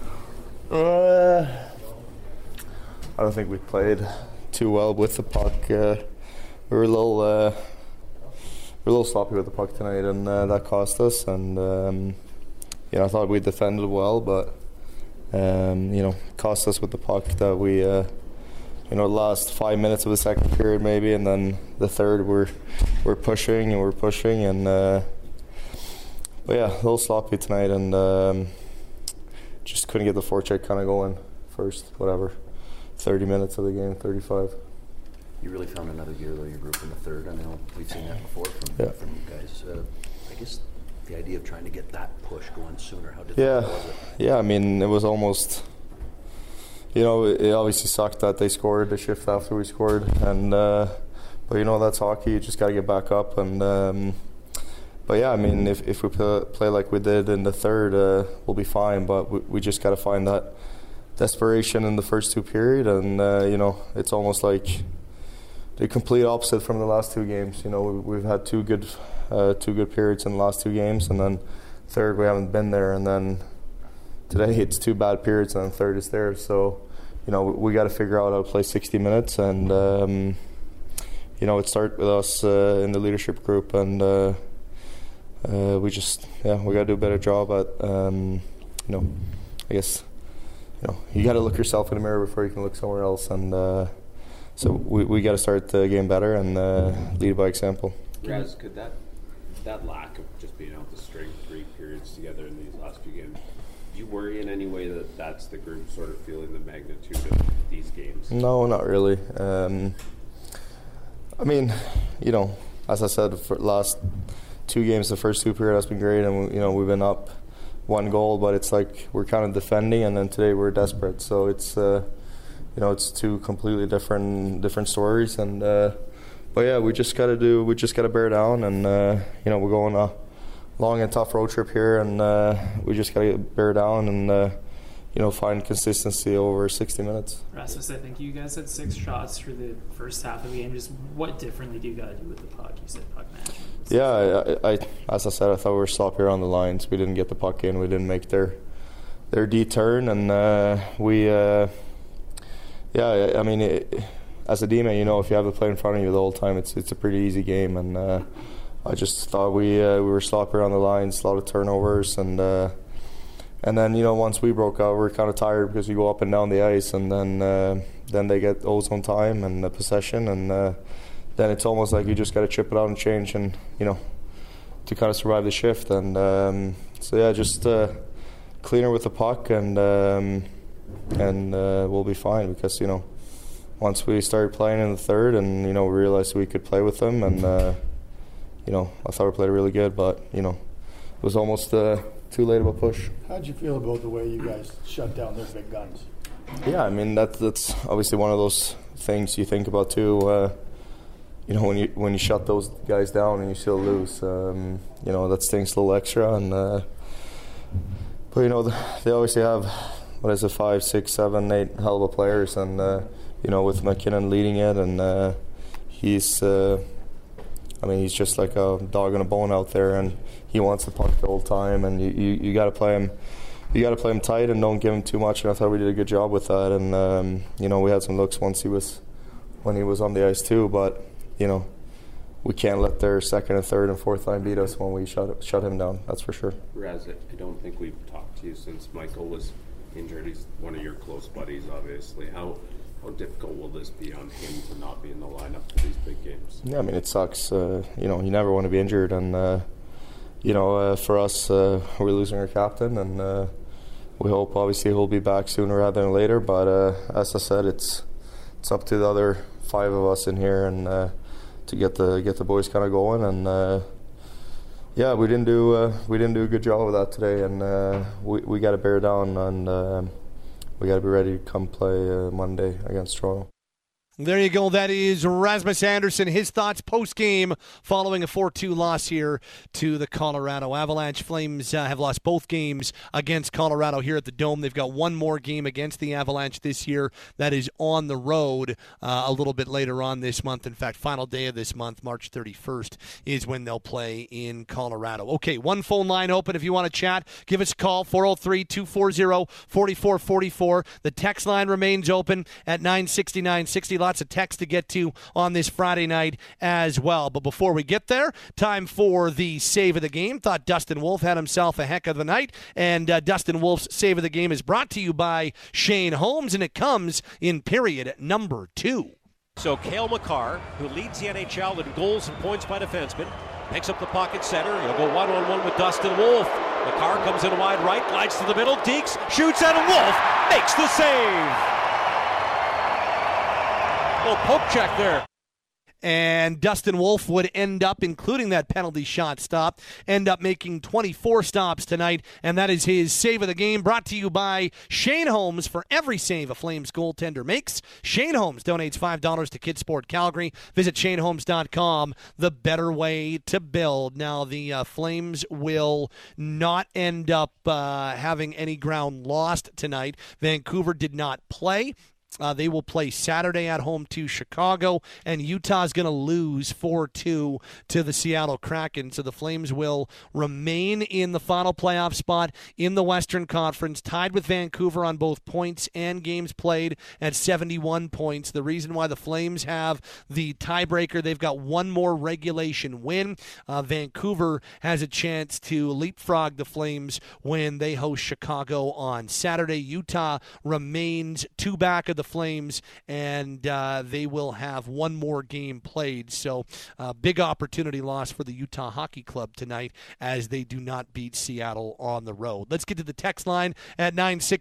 I don't think we played too well with the puck. We were a little sloppy with the puck tonight, and that cost us. And I thought we defended well, but cost us with the puck that we the last 5 minutes of the second period maybe, and then the third we're pushing and but yeah, a little sloppy tonight, and just couldn't get the forecheck kind of going first 30 minutes of the game, 35. You really found another gear though, your group in the third. I know we've seen that before from you guys. I guess the idea of trying to get that push going sooner, how difficult was it? Yeah, I mean, it was almost, it obviously sucked that they scored the shift after we scored, and but that's hockey. You just got to get back up, and but yeah, I mean, if we play like we did in the third, we'll be fine. But we just got to find that desperation in the first two period, and it's almost like the complete opposite from the last two games. We've had two good periods in the last two games, and then third we haven't been there, and then today it's two bad periods, and then third is there. So we got to figure out how to play 60 minutes, and it started with us in the leadership group, and we got to do a better job at I guess you got to look yourself in the mirror before you can look somewhere else, and so we got to start the game better and lead by example. Raz, could that lack of just being able to string 3 periods together in these last few games, do you worry in any way that that's the group sort of feeling the magnitude of these games? No, not really. I mean, as I said, for the last 2 games, the first 2 periods has been great, and we've been up 1 goal, but it's like we're kind of defending, and then today we're desperate. So it's it's 2 completely different stories, and but yeah, we just got to bear down, and we're going a long and tough road trip here, and we just got to bear down and find consistency over 60 minutes. Rasmus, I think you guys had 6 shots for the first half of the game. Just what differently do you got to do with the puck? You said puck management. Yeah, I as I said, I thought we were sloppy on the lines. We didn't get the puck in. We didn't make their D turn, and we. I mean, as a D-man, if you have the play in front of you the whole time, it's a pretty easy game, and I just thought we were sloppy on the lines, a lot of turnovers, and then once we broke out, we were kind of tired because we go up and down the ice, and then they get ozone time and the possession, and then it's almost like you just got to chip it out and change, and to kind of survive the shift, and so yeah, just cleaner with the puck, and we'll be fine, because once we started playing in the third, and we realized we could play with them, and I thought we played really good, but it was almost too late of a push. How'd you feel about the way you guys shut down their big guns? Yeah, I mean that's obviously one of those things you think about too. When you shut those guys down and you still lose, that stings a little extra, and but they obviously have, 5, 6, 7, 8 hell of a players, and with McKinnon leading it, and he's just like a dog in a bone out there, and he wants the puck the whole time, and you got to play him. You got to play him tight and don't give him too much. And I thought we did a good job with that. And we had some looks when he was on the ice too. But we can't let their second and third and fourth line beat us when we shut him down. That's for sure. Raz, I don't think we've talked to you since Michael was injured. He's one of your close buddies, obviously. How difficult will this be on him to not be in the lineup for these big games? Yeah, I mean, it sucks. You never want to be injured, and for us, we're losing our captain, and we hope obviously he'll be back sooner rather than later. But as I said, it's up to the other 5 of us in here, and to get the boys kind of going, and yeah, we didn't do a good job of that today, and we got to bear down, and we got to be ready to come play Monday against Toronto. There you go. That is Rasmus Andersson. His thoughts post-game following a 4-2 loss here to the Colorado Avalanche. Flames have lost both games against Colorado here at the Dome. They've got one more game against the Avalanche this year that is on the road a little bit later on this month. In fact, final day of this month, March 31st, is when they'll play in Colorado. Okay, one phone line open if you want to chat. Give us a call, 403-240-4444. The text line remains open at 960-960. lots of text to get to on this Friday night as well. But before we get there, time for the save of the game. Thought Dustin Wolf had himself a heck of a night, and Dustin Wolf's save of the game is brought to you by Shane Holmes, and it comes in period number 2. So Cale Makar, who leads the NHL in goals and points by defensemen, picks up the pocket center. He'll go one-on-one with Dustin Wolf. Makar comes in wide right, glides to the middle. Deeks shoots at Wolf, makes the save. Little poke check there. And Dustin Wolf would end up, including that penalty shot stop, end up making 24 stops tonight, and that is his save of the game, brought to you by Shane Holmes. For every save a Flames goaltender makes, Shane Holmes donates $5 to Kidsport Calgary. Visit ShaneHolmes.com, the better way to build. Now, the Flames will not end up having any ground lost tonight. Vancouver did not play. They will play Saturday at home to Chicago, and Utah's going to lose 4-2 to the Seattle Kraken. So the Flames will remain in the final playoff spot in the Western Conference, tied with Vancouver on both points and games played at 71 points. The reason why the Flames have the tiebreaker, they've got one more regulation win. Vancouver has a chance to leapfrog the Flames when they host Chicago on Saturday. Utah remains 2 back of the Flames, and they will have one more game played. So big opportunity loss for the Utah Hockey Club tonight as they do not beat Seattle on the road. Let's get to the text line at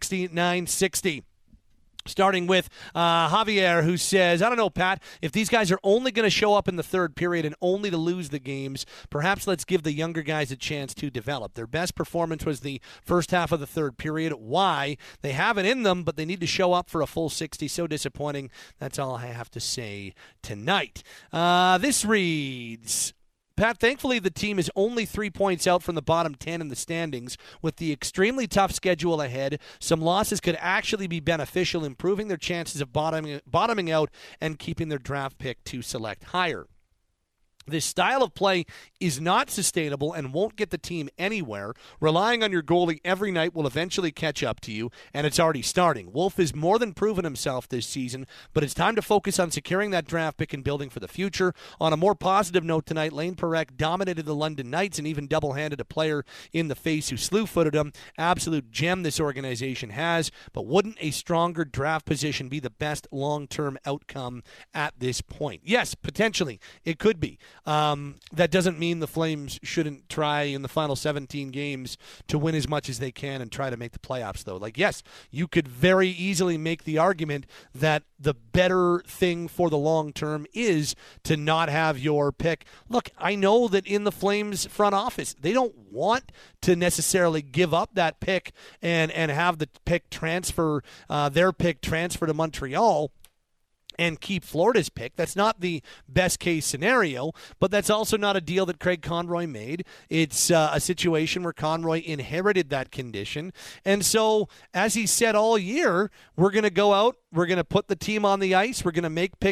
960-960. Starting with Javier, who says, I don't know, Pat, if these guys are only going to show up in the third period and only to lose the games, perhaps let's give the younger guys a chance to develop. Their best performance was the first half of the third period. Why? They have it in them, but they need to show up for a full 60. So disappointing. That's all I have to say tonight. This reads... Pat, thankfully the team is only 3 points out from the bottom 10 in the standings. With the extremely tough schedule ahead, some losses could actually be beneficial, improving their chances of bottoming out and keeping their draft pick to select higher. This style of play is not sustainable and won't get the team anywhere. Relying on your goalie every night will eventually catch up to you, and it's already starting. Wolf has more than proven himself this season, but it's time to focus on securing that draft pick and building for the future. On a more positive note tonight, Lane Parekh dominated the London Knights and even double-handed a player in the face who slew-footed him. Absolute gem this organization has, but wouldn't a stronger draft position be the best long-term outcome at this point? Yes, potentially. It could be. That doesn't mean the Flames shouldn't try in the final 17 games to win as much as they can and try to make the playoffs, though. Like, yes, you could very easily make the argument that the better thing for the long term is to not have your pick. Look, I know that in the Flames front office, they don't want to necessarily give up that pick and have the pick transfer, their pick transfer to Montreal and keep Florida's pick. That's not the best case scenario, but that's also not a deal that Craig Conroy made. It's a situation where Conroy inherited that condition. And so, as he said all year, we're going to go out, we're going to put the team on the ice, we're going to make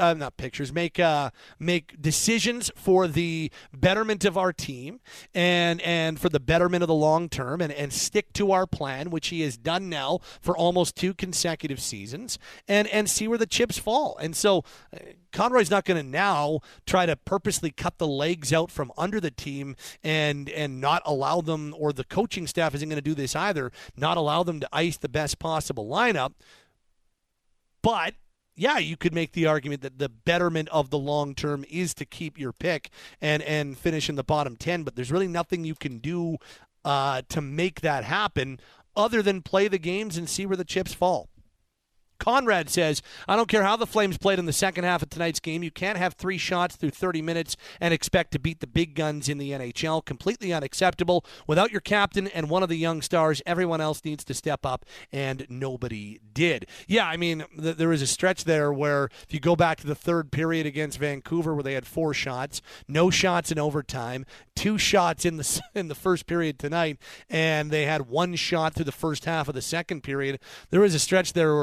make decisions for the betterment of our team and for the betterment of the long term and stick to our plan, which he has done now for almost 2 consecutive seasons, and see where the chips fall. And so Conroy's not going to now try to purposely cut the legs out from under the team and not allow them, or the coaching staff isn't going to do this either, not allow them to ice the best possible lineup. But yeah, you could make the argument that the betterment of the long term is to keep your pick and finish in the bottom 10, but there's really nothing you can do to make that happen other than play the games and see where the chips fall. Conrad says, I don't care how the Flames played in the second half of tonight's game. You can't have 3 shots through 30 minutes and expect to beat the big guns in the NHL. Completely unacceptable. Without your captain and one of the young stars, everyone else needs to step up, and nobody did. Yeah, I mean, there was a stretch there where if you go back to the third period against Vancouver where they had 4 shots, no shots in overtime, 2 shots in the first period tonight, and they had 1 shot through the first half of the second period. There was a stretch there where it was 20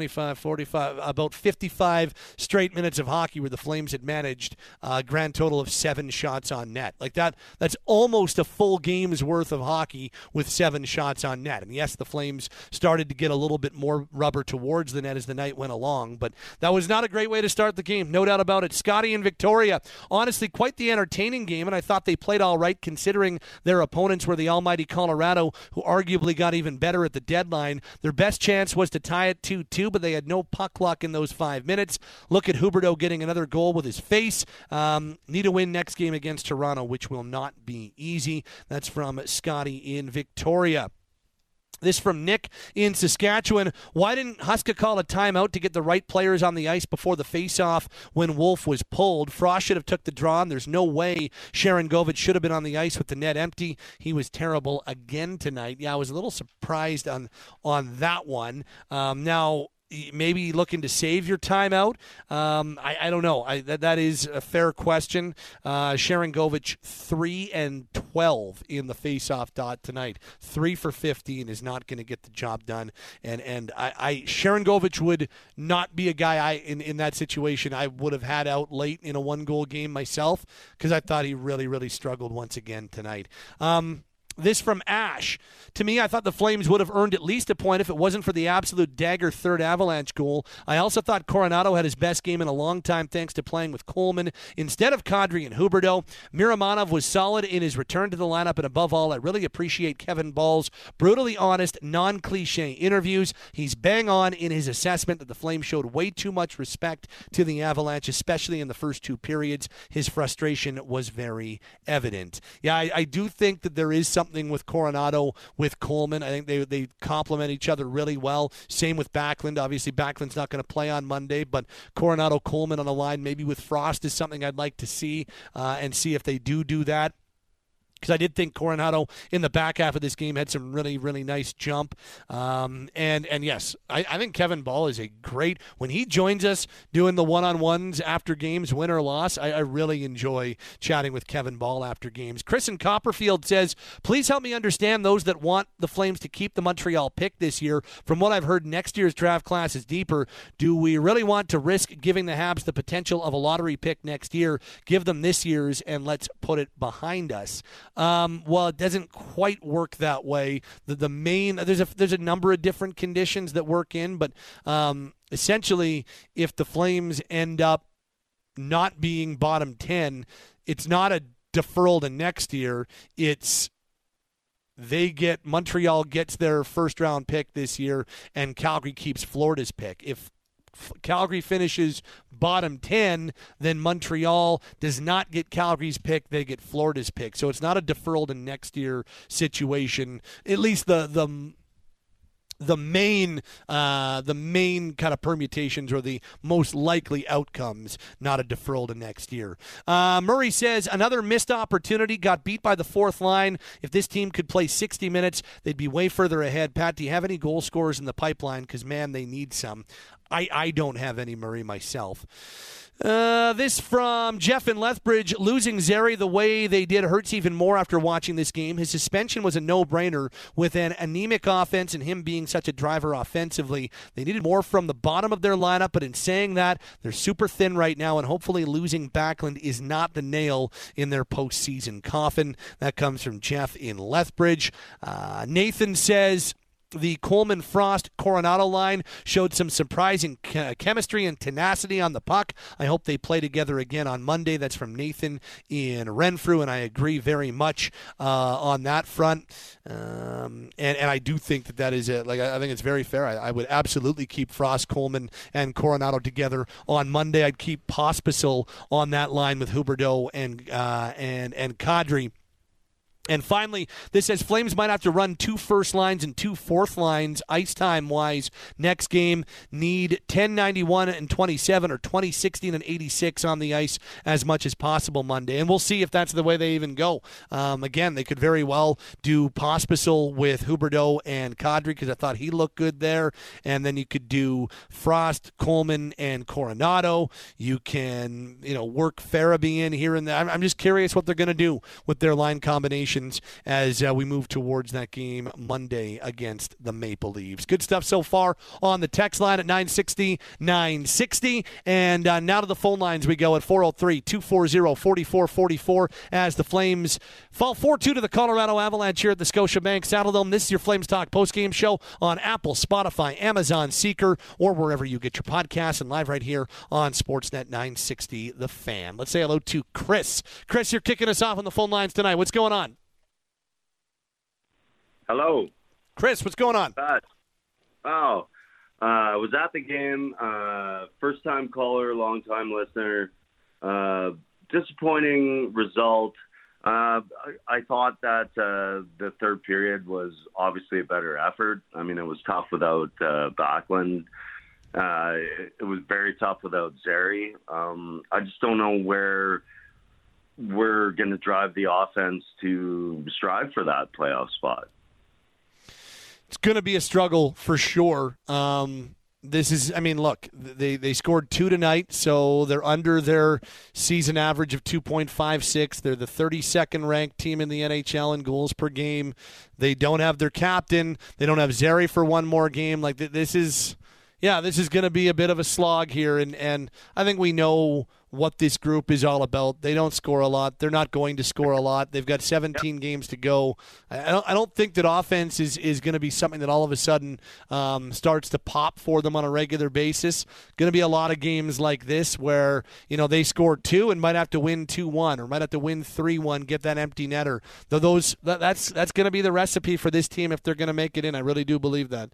25, 45, about 55 straight minutes of hockey where the Flames had managed a grand total of 7 shots on net. Like that's almost a full game's worth of hockey with 7 shots on net. And yes, the Flames started to get a little bit more rubber towards the net as the night went along, but that was not a great way to start the game, no doubt about it. Scotty and Victoria, honestly, quite the entertaining game, and I thought they played all right considering their opponents were the almighty Colorado, who arguably got even better at the deadline. Their best chance was to tie it 2-2, but they had no puck luck in those 5 minutes. Look at Huberdeau getting another goal with his face. Need to win next game against Toronto, which will not be easy. That's from Scotty in Victoria. This from Nick in Saskatchewan. Why didn't Huska call a timeout to get the right players on the ice before the face-off when Wolf was pulled? Frost should have took the draw, and there's no way Sharangovich should have been on the ice with the net empty. He was terrible again tonight. Yeah, I was a little surprised on that one. Now, maybe looking to save your timeout. I don't know. That is a fair question. Sharangovich 3-12 in the face-off dot tonight. 3 for 15 is not going to get the job done. And Sharangovich would not be a guy in that situation I would have had out late in a 1-goal game myself, because I thought he really, really struggled once again tonight. This from Ash. To me, I thought the Flames would have earned at least a point if it wasn't for the absolute dagger third Avalanche goal. I also thought Coronado had his best game in a long time thanks to playing with Coleman instead of Kadri and Huberdeau. Miramanov was solid in his return to the lineup, and above all, I really appreciate Kevin Ball's brutally honest, non-cliche interviews. He's bang on in his assessment that the Flames showed way too much respect to the Avalanche, especially in the first 2 periods. His frustration was very evident. Yeah, I do think that there is something with Coronado with Coleman. I think they complement each other really well. Same with Backlund. Obviously, Backlund's not going to play on Monday, but Coronado, Coleman on the line, maybe with Frost, is something I'd like to see and see if they do that. Because I did think Coronado in the back half of this game had some really, really nice jump. And yes, I think Kevin Ball is a great, when he joins us doing the one-on-ones after games, win or loss, I really enjoy chatting with Kevin Ball after games. Chris in Copperfield says, please help me understand those that want the Flames to keep the Montreal pick this year. From what I've heard, next year's draft class is deeper. Do we really want to risk giving the Habs the potential of a lottery pick next year? Give them this year's and let's put it behind us. Well, it doesn't quite work that way. The main there's a number of different conditions that work in, but essentially, if the Flames end up not being bottom 10, it's not a deferral to next year. It's Montreal gets their first round pick this year, and Calgary keeps Florida's pick. If Calgary finishes bottom 10, then Montreal does not get Calgary's pick, they get Florida's pick. So it's not a deferral to next year situation. At least the main kind of permutations or the most likely outcomes, not a deferral to next year. Murray says, another missed opportunity, got beat by the fourth line. If this team could play 60 minutes, they'd be way further ahead. Pat, do you have any goal scorers in the pipeline? Because, man, they need some. I don't have any, Murray, myself. This from Jeff in Lethbridge. Losing Zary the way they did hurts even more after watching this game. His suspension was a no-brainer with an anemic offense and him being such a driver offensively. They needed more from the bottom of their lineup, but in saying that, they're super thin right now, and hopefully losing Backlund is not the nail in their postseason coffin. That comes from Jeff in Lethbridge. Nathan says, the Coleman-Frost-Coronado line showed some surprising chemistry and tenacity on the puck. I hope they play together again on Monday. That's from Nathan in Renfrew, and I agree very much on that front. And I do think that is it. I think it's very fair. I would absolutely keep Frost, Coleman, and Coronado together on Monday. I'd keep Pospisil on that line with Huberdeau and Kadri. And finally, this says Flames might have to run 2 first lines and 2 fourth lines ice time-wise next game. Need 10-91 and 27 or 20-16 and 86 on the ice as much as possible Monday. And we'll see if that's the way they even go. Again, they could very well do Pospisil with Huberdeau and Kadri because I thought he looked good there. And then you could do Frost, Coleman, and Coronado. You can, work Farabee in here and there. I'm just curious what they're going to do with their line combination emotions as we move towards that game Monday against the Maple Leafs. Good stuff so far on the text line at 960-960. And now to the phone lines we go at 403-240-4444 as the Flames fall 4-2 to the Colorado Avalanche here at the Scotiabank Saddledome. This is your Flames Talk postgame show on Apple, Spotify, Amazon, Seeker, or wherever you get your podcasts, and live right here on Sportsnet 960 The Fan. Let's say hello to Chris. Chris, you're kicking us off on the phone lines tonight. What's going on? Hello. Chris, what's going on? I was at the game. First-time caller, long-time listener. Disappointing result. I thought that the third period was obviously a better effort. I mean, it was tough without Backlund. It was very tough without Zary. I just don't know where we're going to drive the offense to strive for that playoff spot. It's going to be a struggle for sure. Look, they scored 2 tonight, so they're under their season average of 2.56. They're the 32nd ranked team in the NHL in goals per game. They don't have their captain. They don't have Zary for one more game. Like, this is going to be a bit of a slog here, and I think we know what this group is all about. They don't score a lot. They're not going to score a lot. They've got 17 games to go. I don't think that offense is going to be something that all of a sudden starts to pop for them on a regular basis. Going to be a lot of games like this where, they scored 2 and might have to win 2-1 or might have to win 3-1, get that empty netter. That's going to be the recipe for this team if they're going to make it in. I really do believe that.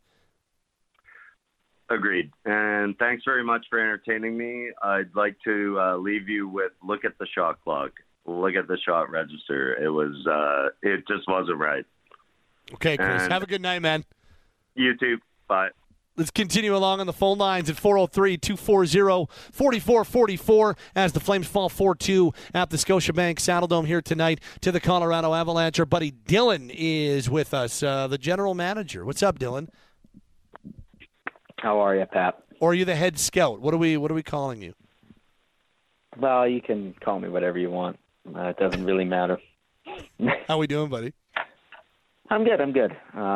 Agreed. And thanks very much for entertaining me. I'd like to leave you with look at the shot clock. Look at the shot register. It just wasn't right. Okay, Chris. Have a good night, man. You too. Bye. Let's continue along on the phone lines at 403-240-4444 as the Flames fall 4-2 at the Scotiabank Saddledome here tonight to the Colorado Avalanche. Our buddy Dylan is with us, the general manager. What's up, Dylan? How are you, Pat? Or are you the head scout? What are we calling you? Well, you can call me whatever you want. It doesn't really matter. How we doing, buddy? I'm good.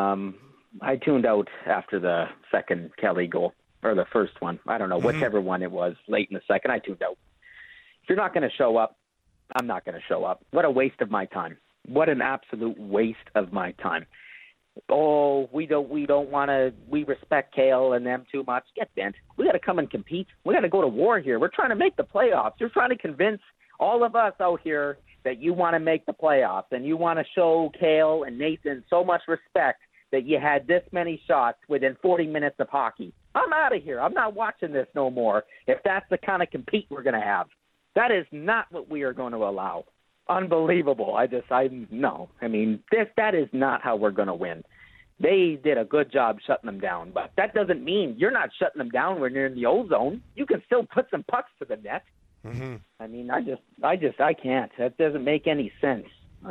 I tuned out after the second Kelly goal, or the first one. I don't know, whichever one it was, late in the second. I tuned out. If you're not going to show up, I'm not going to show up. What a waste of my time. What an absolute waste of my time. Oh, we don't want to. We respect Kale and them too much. Get bent. We got to come and compete. We got to go to war here. We're trying to make the playoffs. You're trying to convince all of us out here that you want to make the playoffs and you want to show Kale and Nathan so much respect that you had this many shots within 40 minutes of hockey. I'm out of here. I'm not watching this no more. If that's the kind of compete we're going to have, that is not what we are going to allow. Unbelievable. No. I mean, that is not how we're going to win. They did a good job shutting them down, but that doesn't mean you're not shutting them down when you're in the O-zone. You can still put some pucks to the net. Mm-hmm. I mean, I can't. That doesn't make any sense.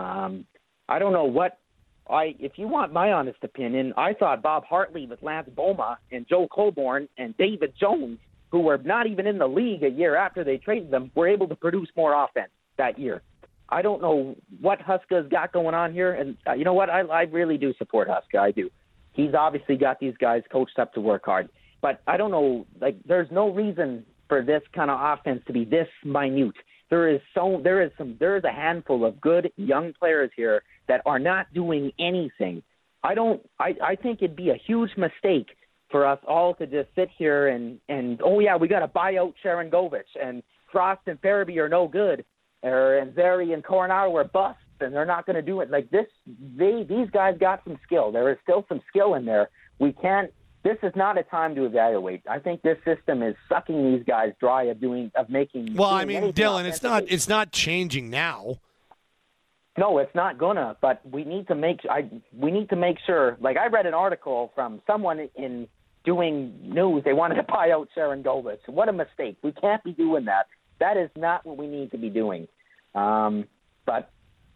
I don't know what if you want my honest opinion, I thought Bob Hartley with Lance Boma and Joe Colborne and David Jones, who were not even in the league a year after they traded them, were able to produce more offense that year. I don't know what Huska's got going on here, and you know what? I really do support Huska. I do. He's obviously got these guys coached up to work hard, but I don't know. Like, there's no reason for this kind of offense to be this minute. There is a handful of good young players here that are not doing anything. I think it'd be a huge mistake for us all to just sit here and we got to buy out Sharon Govich and Frost and Farabee are no good. And Zary and Coronado are busts, and they're not going to do it like this. These guys got some skill. There is still some skill in there. This is not a time to evaluate. I think this system is sucking these guys dry of making. Well, I mean, Dylan, it's not changing now. No, it's not gonna. But we need to make sure. Like, I read an article from someone in doing news. They wanted to buy out Sharon Govich. What a mistake! We can't be doing that. That is not what we need to be doing. But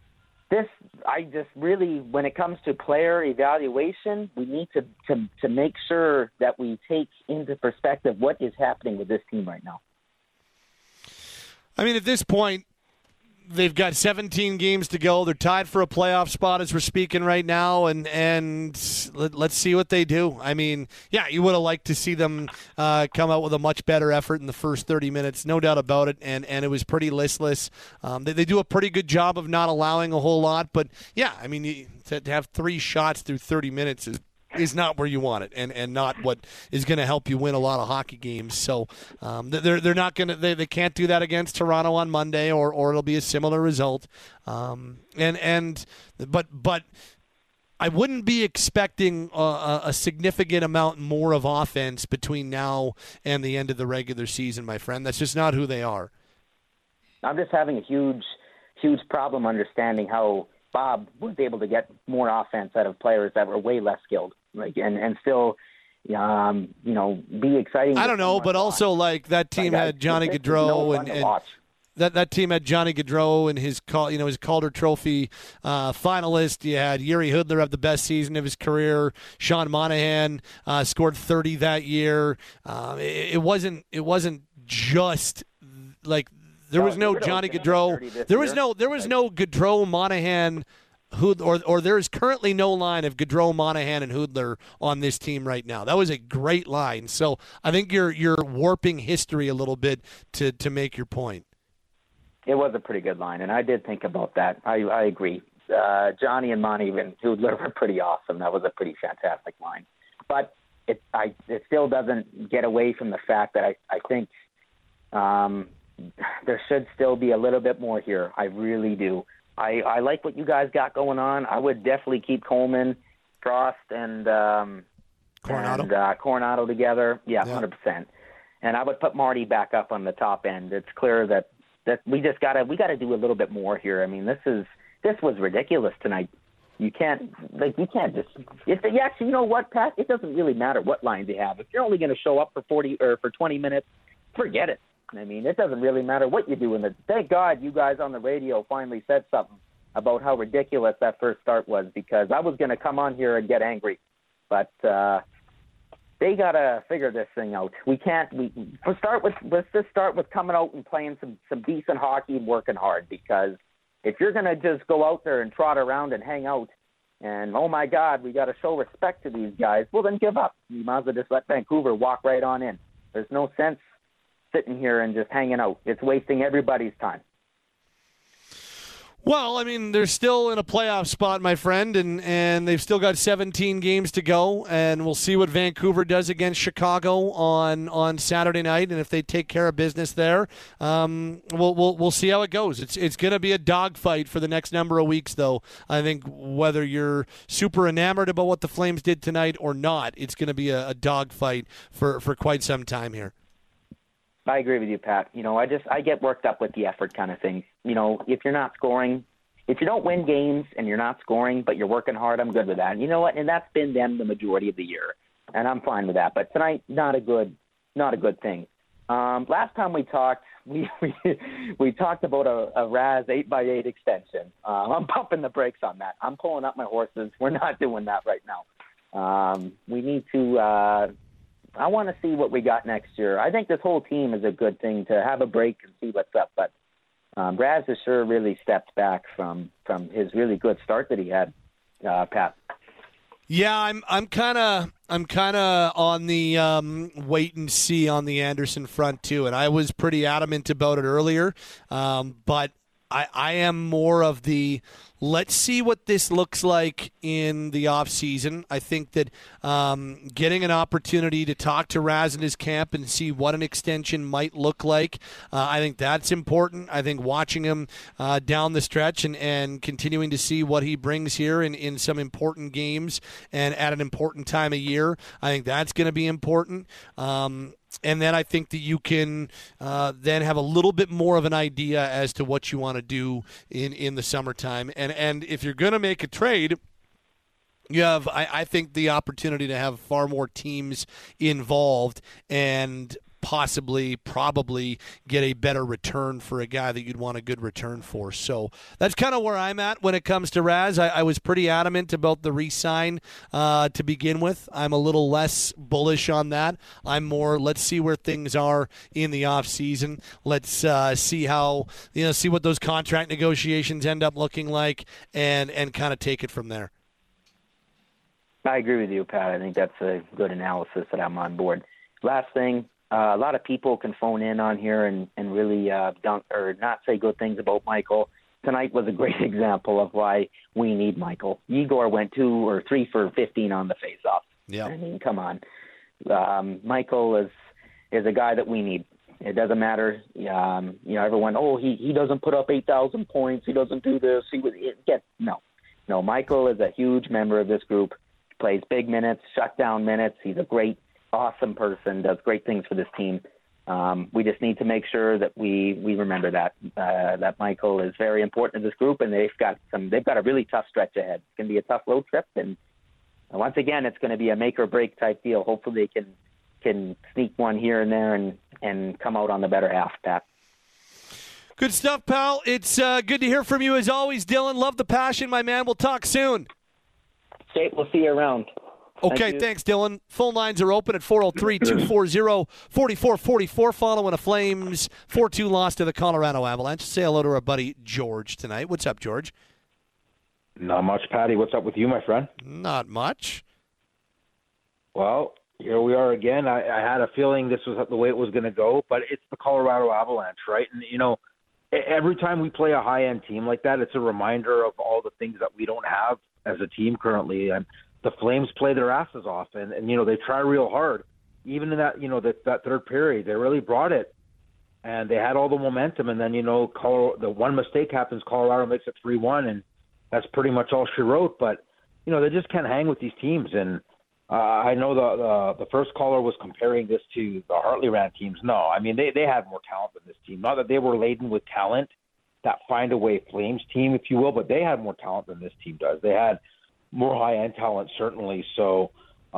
when it comes to player evaluation, we need to make sure that we take into perspective what is happening with this team right now. I mean, at this point, they've got 17 games to go. They're tied for a playoff spot as we're speaking right now, and let's see what they do. I mean, yeah, you would have liked to see them come out with a much better effort in the first 30 minutes, no doubt about it, and it was pretty listless. They do a pretty good job of not allowing a whole lot, but, yeah, I mean, to have 3 shots through 30 minutes is not where you want it, and not what is going to help you win a lot of hockey games. So they're not going to they can't do that against Toronto on Monday, or it'll be a similar result. But I wouldn't be expecting a significant amount more of offense between now and the end of the regular season, my friend. That's just not who they are. I'm just having a huge problem understanding how Bob was able to get more offense out of players that were way less skilled, and still, be exciting. I don't know, but also like that team had Johnny Gaudreau and that team had Johnny Gaudreau and his Calder Trophy finalist. You had Yuri Hudler have the best season of his career. Sean Monahan scored 30 that year. It wasn't just like. There was no Johnny Gaudreau. There was no Gaudreau, Monahan, or there is currently no line of Gaudreau, Monahan, and Hudler on this team right now. That was a great line. So I think you're warping history a little bit to make your point. It was a pretty good line, and I did think about that. I agree. Johnny and Monty and Hudler were pretty awesome. That was a pretty fantastic line. But it still doesn't get away from the fact that I think there should still be a little bit more here. I really do. I like what you guys got going on. I would definitely keep Coleman, Frost, and Coronado together. Yeah, 100%. And I would put Marty back up on the top end. It's clear that we got to do a little bit more here. I mean, this was ridiculous tonight. You can't just. Actually, you know what, Pat? It doesn't really matter what lines you have. If you're only going to show up for 40 or for 20 minutes, forget it. I mean, it doesn't really matter what you do in the. Thank God you guys on the radio finally said something about how ridiculous that first start was, because I was going to come on here and get angry, but they got to figure this thing out. Let's just start with coming out and playing some decent hockey and working hard, because if you're going to just go out there and trot around and hang out and, oh my God, we got to show respect to these guys, well then give up. You might as well just let Vancouver walk right on in. There's no sense sitting here and just hanging out. It's wasting everybody's time. Well, I mean, they're still in a playoff spot, my friend, and they've still got 17 games to go, and we'll see what Vancouver does against Chicago on Saturday night, and if they take care of business there, we'll see how it goes. It's going to be a dogfight for the next number of weeks, though. I think whether you're super enamored about what the Flames did tonight or not, it's going to be a dogfight for quite some time here. I agree with you, Pat. I get worked up with the effort kind of thing. If you're not scoring, if you don't win games and you're not scoring, but you're working hard, I'm good with that. And you know what? And that's been them the majority of the year, and I'm fine with that. But tonight, not a good thing. Last time we talked, we talked about a Raz 8x8 extension. I'm pumping the brakes on that. I'm pulling up my horses. We're not doing that right now. We need to. I want to see what we got next year. I think this whole team is a good thing to have a break and see what's up. But Raz has sure really stepped back from his really good start that he had, Pat. Yeah, I'm kind of on the wait and see on the Anderson front too, and I was pretty adamant about it earlier, but I am more of the let's see what this looks like in the off season. I think that getting an opportunity to talk to Raz in his camp and see what an extension might look like, I think that's important. I think watching him down the stretch and continuing to see what he brings here in some important games and at an important time of year, I think that's going to be important. And then I think that you can then have a little bit more of an idea as to what you want to do in the summertime. And if you're going to make a trade, you have, I think, the opportunity to have far more teams involved and probably get a better return for a guy that you'd want a good return for. So that's kind of where I'm at when it comes to Raz. I was pretty adamant about the re-sign to begin with. I'm a little less bullish on that. I'm more, let's see where things are in the offseason. Let's see what those contract negotiations end up looking like and kind of take it from there. I agree with you, Pat. I think that's a good analysis that I'm on board. Last thing, a lot of people can phone in on here and really dunk or not say good things about Michael. Tonight was a great example of why we need Michael. Igor went 2 or 3 for 15 on the faceoff. Yeah. I mean, come on. Michael is a guy that we need. It doesn't matter. Everyone, he doesn't put up 8,000 points. He doesn't do this. No, Michael is a huge member of this group. Plays big minutes, shutdown minutes. He's a great, awesome person, does great things for this team. We just need to make sure that we remember that Michael is very important to this group, and they've got a really tough stretch ahead. It's going to be a tough road trip, and once again, it's going to be a make or break type deal. Hopefully they can sneak one here and there and come out on the better half, Pat. Good stuff, pal. It's good to hear from you as always, Dylan. Love the passion, my man. We'll talk soon. Okay, we'll see you around. Okay, thanks, Dylan. Phone lines are open at 403-240-4444 following a Flames 4-2 loss to the Colorado Avalanche. Say hello to our buddy George tonight. What's up, George? Not much, Patty. What's up with you, my friend? Not much. Well, here we are again. I had a feeling this was the way it was going to go, but it's the Colorado Avalanche, right? And, every time we play a high-end team like that, it's a reminder of all the things that we don't have as a team currently. And the Flames play their asses off, and they try real hard. Even in that, that third period, they really brought it, and they had all the momentum. And then, the one mistake happens, Colorado makes it 3-1, and that's pretty much all she wrote. But, they just can't hang with these teams. And I know the first caller was comparing this to the Hartley-Rand teams. No, I mean, they had more talent than this team. Not that they were laden with talent, that find-a-way Flames team, if you will, but they had more talent than this team does. They had more high-end talent, certainly. So,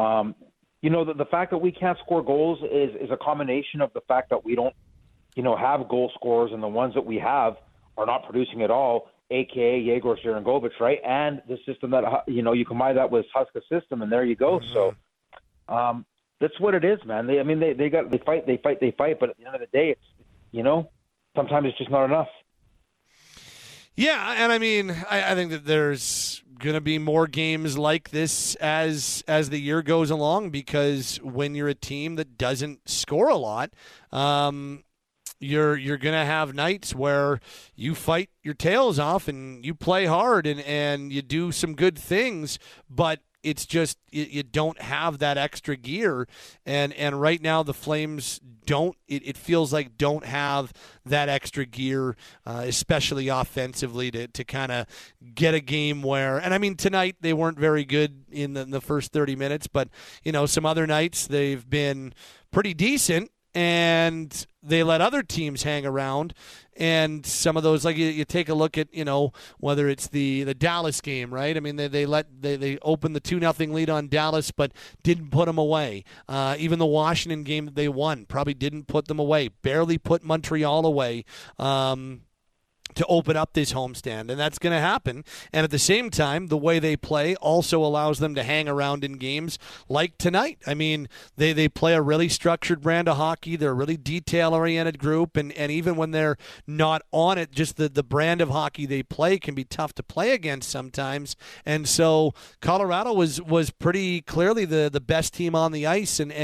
the fact that we can't score goals is a combination of the fact that we don't, have goal scorers, and the ones that we have are not producing at all, a.k.a. Yegor Sharangovich, right? And the system that, you combine that with Huska's system, and there you go. Mm-hmm. So that's what it is, man. They fight, but at the end of the day, it's, sometimes it's just not enough. Yeah, and I mean, I think that there's going to be more games like this as the year goes along, because when you're a team that doesn't score a lot, you're going to have nights where you fight your tails off and you play hard and you do some good things, but it's just you don't have that extra gear, and right now the Flames don't. It feels like don't have that extra gear, especially offensively, to kind of get a game where. And I mean, tonight they weren't very good in the first 30 minutes, but some other nights they've been pretty decent, and they let other teams hang around. And some of those, like you take a look at, whether it's the Dallas game, right? I mean, they opened the 2-0 lead on Dallas, but didn't put them away. Even the Washington game that they won probably didn't put them away. Barely put Montreal away. To open up this homestand, and that's going to happen. And at the same time, the way they play also allows them to hang around in games like tonight. I mean, they play a really structured brand of hockey. They're a really detail-oriented group, and even when they're not on it, just the brand of hockey they play can be tough to play against sometimes. And so Colorado was pretty clearly the best team on the ice, and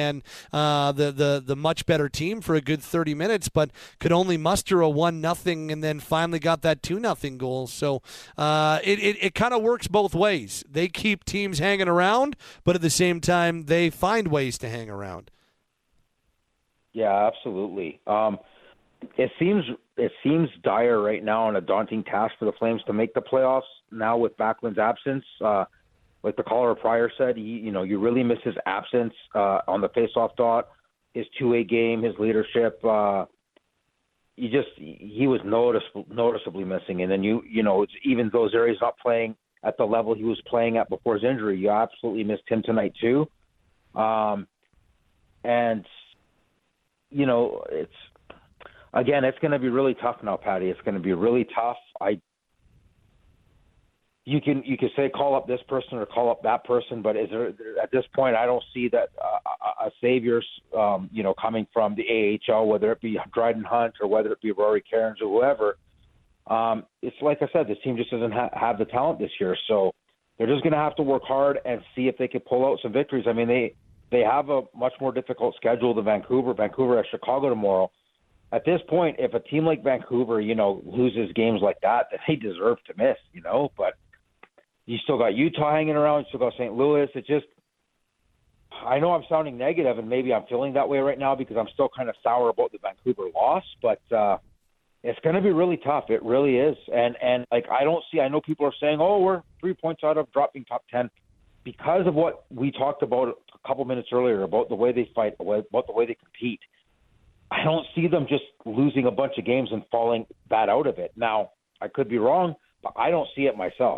the much better team for a good 30 minutes, but could only muster a 1-0 and then finally got that 2-0 goal. So it kind of works both ways. They keep teams hanging around, but at the same time, they find ways to hang around. Yeah, absolutely. It seems dire right now and a daunting task for the Flames to make the playoffs now with Backlund's absence. Like the caller prior said, you really miss his absence on the faceoff dot, his two-way game, his leadership. He was noticeably missing. And then even those areas not playing at the level he was playing at before his injury, you absolutely missed him tonight too. And it's going to be really tough now, Patty. It's going to be really tough. You can say call up this person or call up that person, but is there at this point? I don't see that a savior, coming from the AHL, whether it be Dryden Hunt or whether it be Rory Cairns or whoever. It's like I said, this team just doesn't have the talent this year, so they're just going to have to work hard and see if they can pull out some victories. I mean, they have a much more difficult schedule than Vancouver. Vancouver has Chicago tomorrow. At this point, if a team like Vancouver, loses games like that, then they deserve to miss, but you still got Utah hanging around. You still got St. Louis. I know I'm sounding negative, and maybe I'm feeling that way right now because I'm still kind of sour about the Vancouver loss, but it's going to be really tough. It really is. And I know people are saying, oh, we're 3 points out of dropping top 10 because of what we talked about a couple minutes earlier about the way they fight, about the way they compete. I don't see them just losing a bunch of games and falling that out of it. Now, I could be wrong, but I don't see it myself.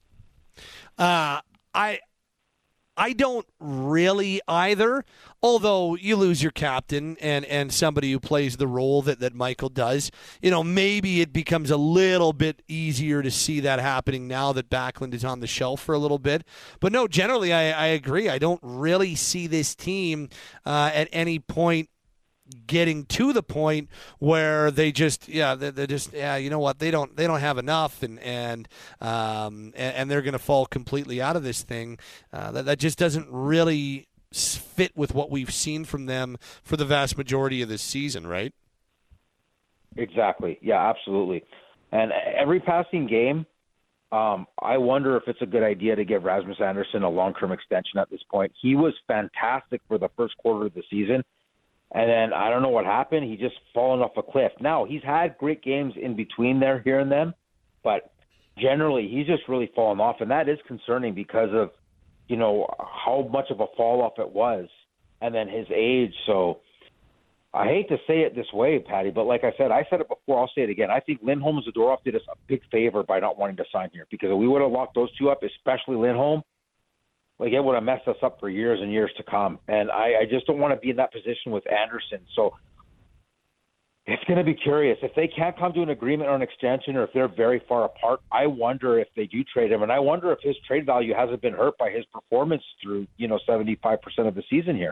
I don't really either, although you lose your captain and somebody who plays the role that Michael does. Maybe it becomes a little bit easier to see that happening now that Backlund is on the shelf for a little bit. But no, generally I agree. I don't really see this team at any point getting to the point where they just you know what, they don't have enough and they're going to fall completely out of this thing. That just doesn't really fit with what we've seen from them for the vast majority of this season, right? Exactly. Yeah, absolutely. And every passing game, I wonder if it's a good idea to give Rasmus Andersson a long-term extension at this point. He was fantastic for the first quarter of the season. And then I don't know what happened. He just fallen off a cliff. Now, he's had great games in between there, here and then, but generally he's just really fallen off. And that is concerning because of, how much of a fall off it was and then his age. So I hate to say it this way, Patty, but like I said it before, I'll say it again. I think Lindholm and Zadorov did us a big favor by not wanting to sign here because if we would have locked those two up, especially Lindholm, it would have messed us up for years and years to come. And I just don't want to be in that position with Anderson. So it's going to be curious. If they can't come to an agreement on an extension or if they're very far apart, I wonder if they do trade him. And I wonder if his trade value hasn't been hurt by his performance through, 75% of the season here.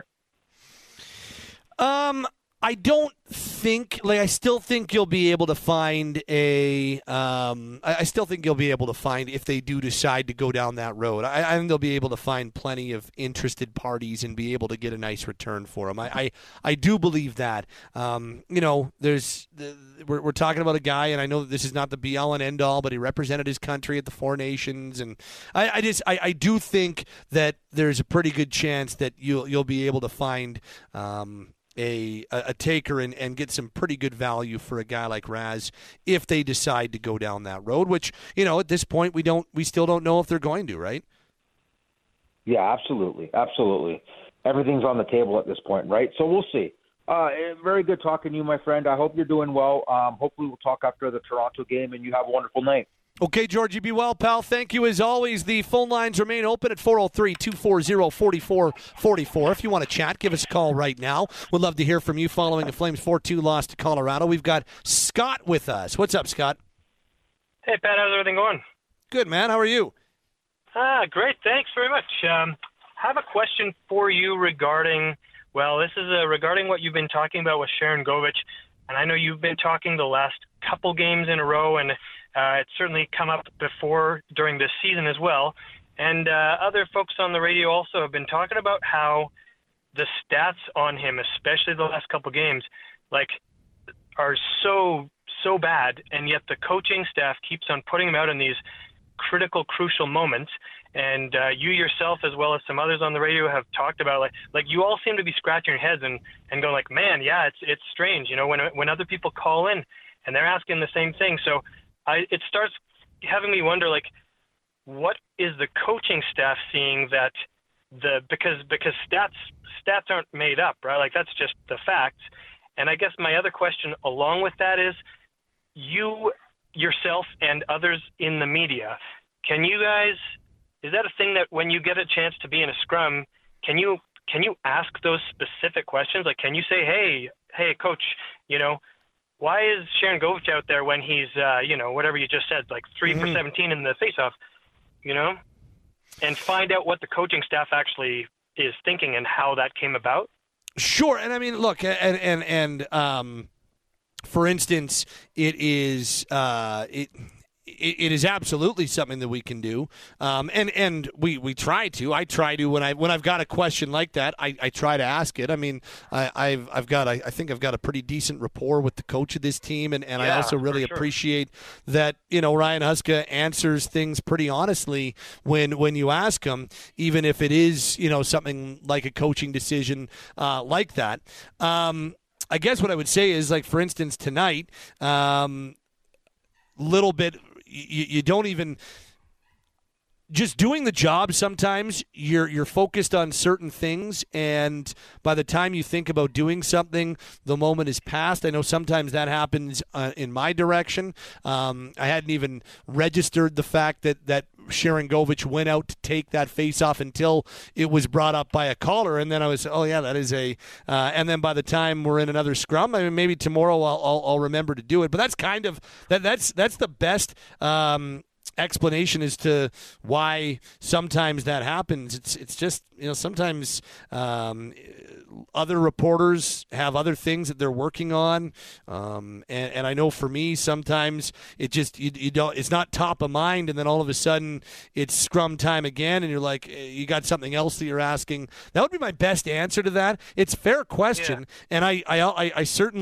I don't think, I still think you'll be able to find I still think you'll be able to find, if they do decide to go down that road, I think they'll be able to find plenty of interested parties and be able to get a nice return for them. I do believe that. We're talking about a guy, and I know that this is not the be-all and end-all, but he represented his country at the Four Nations, and I do think that there's a pretty good chance that you'll be able to find a taker and get some pretty good value for a guy like Raz if they decide to go down that road, which, at this point we still don't know if they're going to, right? Yeah, absolutely. Absolutely. Everything's on the table at this point, right? So we'll see. Very good talking to you, my friend. I hope you're doing well. Hopefully we'll talk after the Toronto game and you have a wonderful night. Okay, George, you be well, pal. Thank you as always. The phone lines remain open at 403-240-4444. If you want to chat, give us a call right now. We'd love to hear from you following the Flames 4-2 loss to Colorado. We've got Scott with us. What's up, Scott? Hey, Pat. How's everything going? Good, man. How are you? Great. Thanks very much. I have a question for you regarding what you've been talking about with Sharon Govich. And I know you've been talking the last couple games in a row, and it's certainly come up before during this season as well. And other folks on the radio also have been talking about how the stats on him, especially the last couple games, are so bad, and yet the coaching staff keeps on putting him out in these critical, crucial moments. And you yourself, as well as some others on the radio, have talked about you all seem to be scratching your heads and going man, yeah, it's strange, when other people call in and they're asking the same thing. So it starts having me wonder, what is the coaching staff seeing that because stats aren't made up, right? That's just the facts. And I guess my other question along with that is, you yourself and others in the media, is that a thing that when you get a chance to be in a scrum, can you ask those specific questions? Can you say, hey, hey, coach, why is Sharon Govich out there when he's, whatever you just said, like 3 for 17 in the faceoff, and find out what the coaching staff actually is thinking and how that came about? Sure, and I mean, look, and for instance, it is it is absolutely something that we can do, and we try to. I try to when I've got a question like that, I try to ask it. I mean, I think I've got a pretty decent rapport with the coach of this team, and I also really appreciate that Ryan Huska answers things pretty honestly when you ask him, even if it is something like a coaching decision like that. I guess what I would say is, like, for instance, tonight, little bit. You don't even just doing the job. Sometimes you're focused on certain things, and by the time you think about doing something, the moment is past. I know sometimes that happens in my direction. I hadn't even registered the fact that Sharon Govich went out to take that face-off until it was brought up by a caller, and then I was, that is and then by the time we're in another scrum, I mean, maybe tomorrow I'll remember to do it. But that's kind of that's the best explanation as to why sometimes that happens. It's just sometimes other reporters have other things that they're working on, and I know for me sometimes it just you don't, it's not top of mind, and then all of a sudden it's scrum time again, and you're like, you got something else that you're asking. That would be my best answer to that. It's a fair question, and I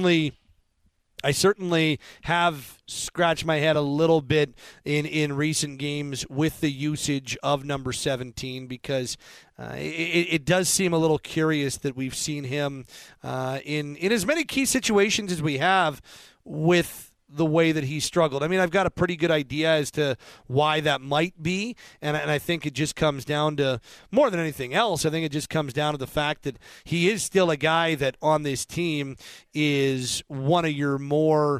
certainly have scratched my head a little bit in recent games with the usage of number 17, because it does seem a little curious that we've seen him in as many key situations as we have with the way that he struggled. I mean, I've got a pretty good idea as to why that might be, and I think it just comes down to, more than anything else, I think it just comes down to the fact that he is still a guy that on this team is one of your more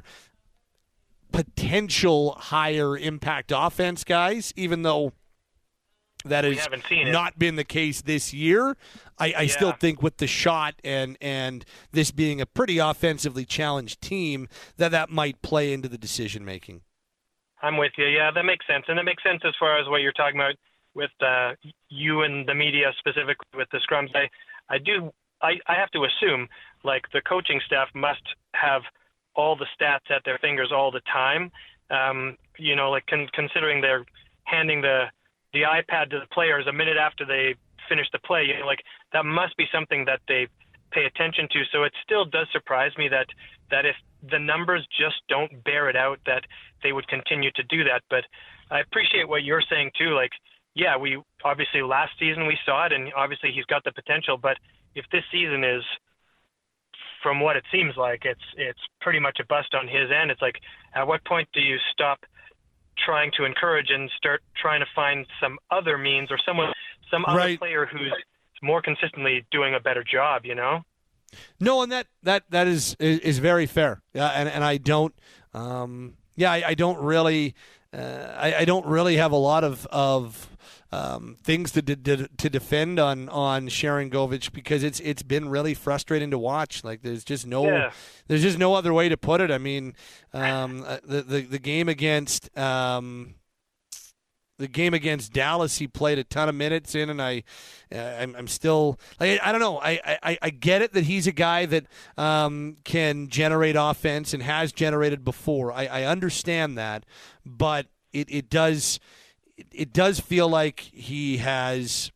potential higher impact offense guys, even though that has not been the case this year. I still think with the shot and this being a pretty offensively challenged team, that might play into the decision making. I'm with you. Yeah, that makes sense. And that makes sense as far as what you're talking about with you and the media, specifically with the scrums. I have to assume, like, the coaching staff must have all the stats at their fingers all the time. Considering they're handing the iPad to the players a minute after they finish the play, that must be something that they pay attention to. So it still does surprise me that if the numbers just don't bear it out, that they would continue to do that. But I appreciate what you're saying too. We obviously last season we saw it, and obviously he's got the potential. But if this season is, from what it seems like, it's pretty much a bust on his end. It's like, at what point do you stop trying to encourage and start trying to find some other means or some other player who's more consistently doing a better job, No, and that is very fair. Yeah, and I don't I don't really have a lot of things to defend on Sharon Govich, because it's been really frustrating to watch. Like, there's just no other way to put it. I mean, the game against Dallas, he played a ton of minutes in, and I'm still, I don't know. I get it that he's a guy that can generate offense and has generated before. I understand that, but it does feel like he has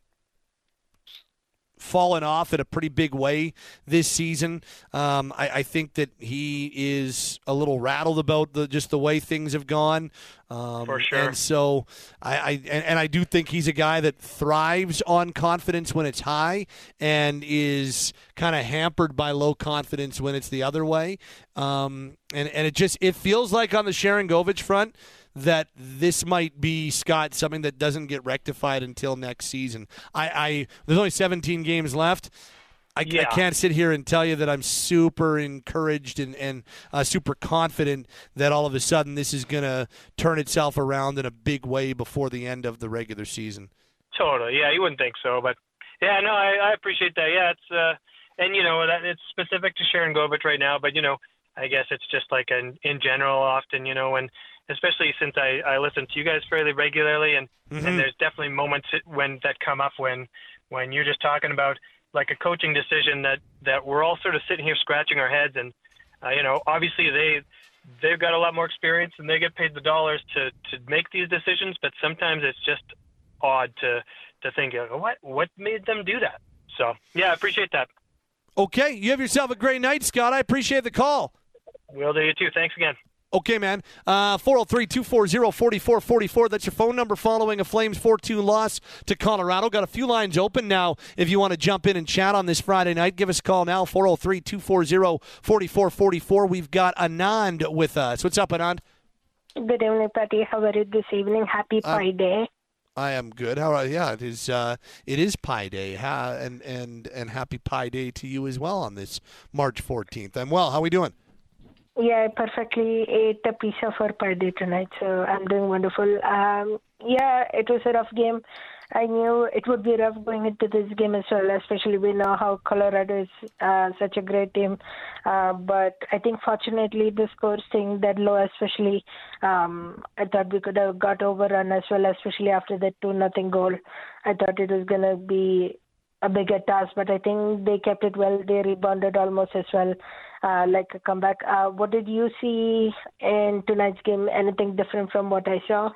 fallen off in a pretty big way this season. I think that he is a little rattled about just the way things have gone. For sure. And so I do think he's a guy that thrives on confidence when it's high and is kind of hampered by low confidence when it's the other way. And it feels like on the Sharon Govich front that this might be, Scott, something that doesn't get rectified until next season. There's only 17 games left. I can't sit here and tell you that I'm super encouraged and super confident that all of a sudden this is going to turn itself around in a big way before the end of the regular season. Totally. Yeah, you wouldn't think so. But, yeah, no, I appreciate that. Yeah, and that it's specific to Sharon Govich right now, but I guess it's just like in general often, and especially since I listen to you guys fairly regularly, and there's definitely moments that come up when you're just talking about like a coaching decision that we're all sort of sitting here scratching our heads, and obviously they've got a lot more experience and they get paid the dollars to make these decisions, but sometimes it's just odd to think, what made them do that? So yeah, I appreciate that. Okay, you have yourself a great night, Scott. I appreciate the call. Will do, you too. Thanks again. Okay, man. 403-240-4444. That's your phone number following a Flames 4-2 loss to Colorado. Got a few lines open now. If you want to jump in and chat on this Friday night, give us a call now, 403-240-4444. We've got Anand with us. What's up, Anand? Good evening, Patty. How are you this evening? Happy Pi Day. I am good. How are you? Yeah, it is Pi Day, and happy Pi Day to you as well on this March 14th. I'm well. How are we doing? Yeah, I perfectly ate a pizza for Pi Day tonight, so I'm doing wonderful. Yeah, it was a rough game. I knew it would be rough going into this game as well, especially we know how Colorado is such a great team. But I think fortunately the score staying that low, especially I thought we could have got overrun as well, especially after that 2-0 goal. I thought it was going to be a bigger task, but I think they kept it well. They rebounded almost as well, like a comeback. What did you see in tonight's game? Anything different from what I saw?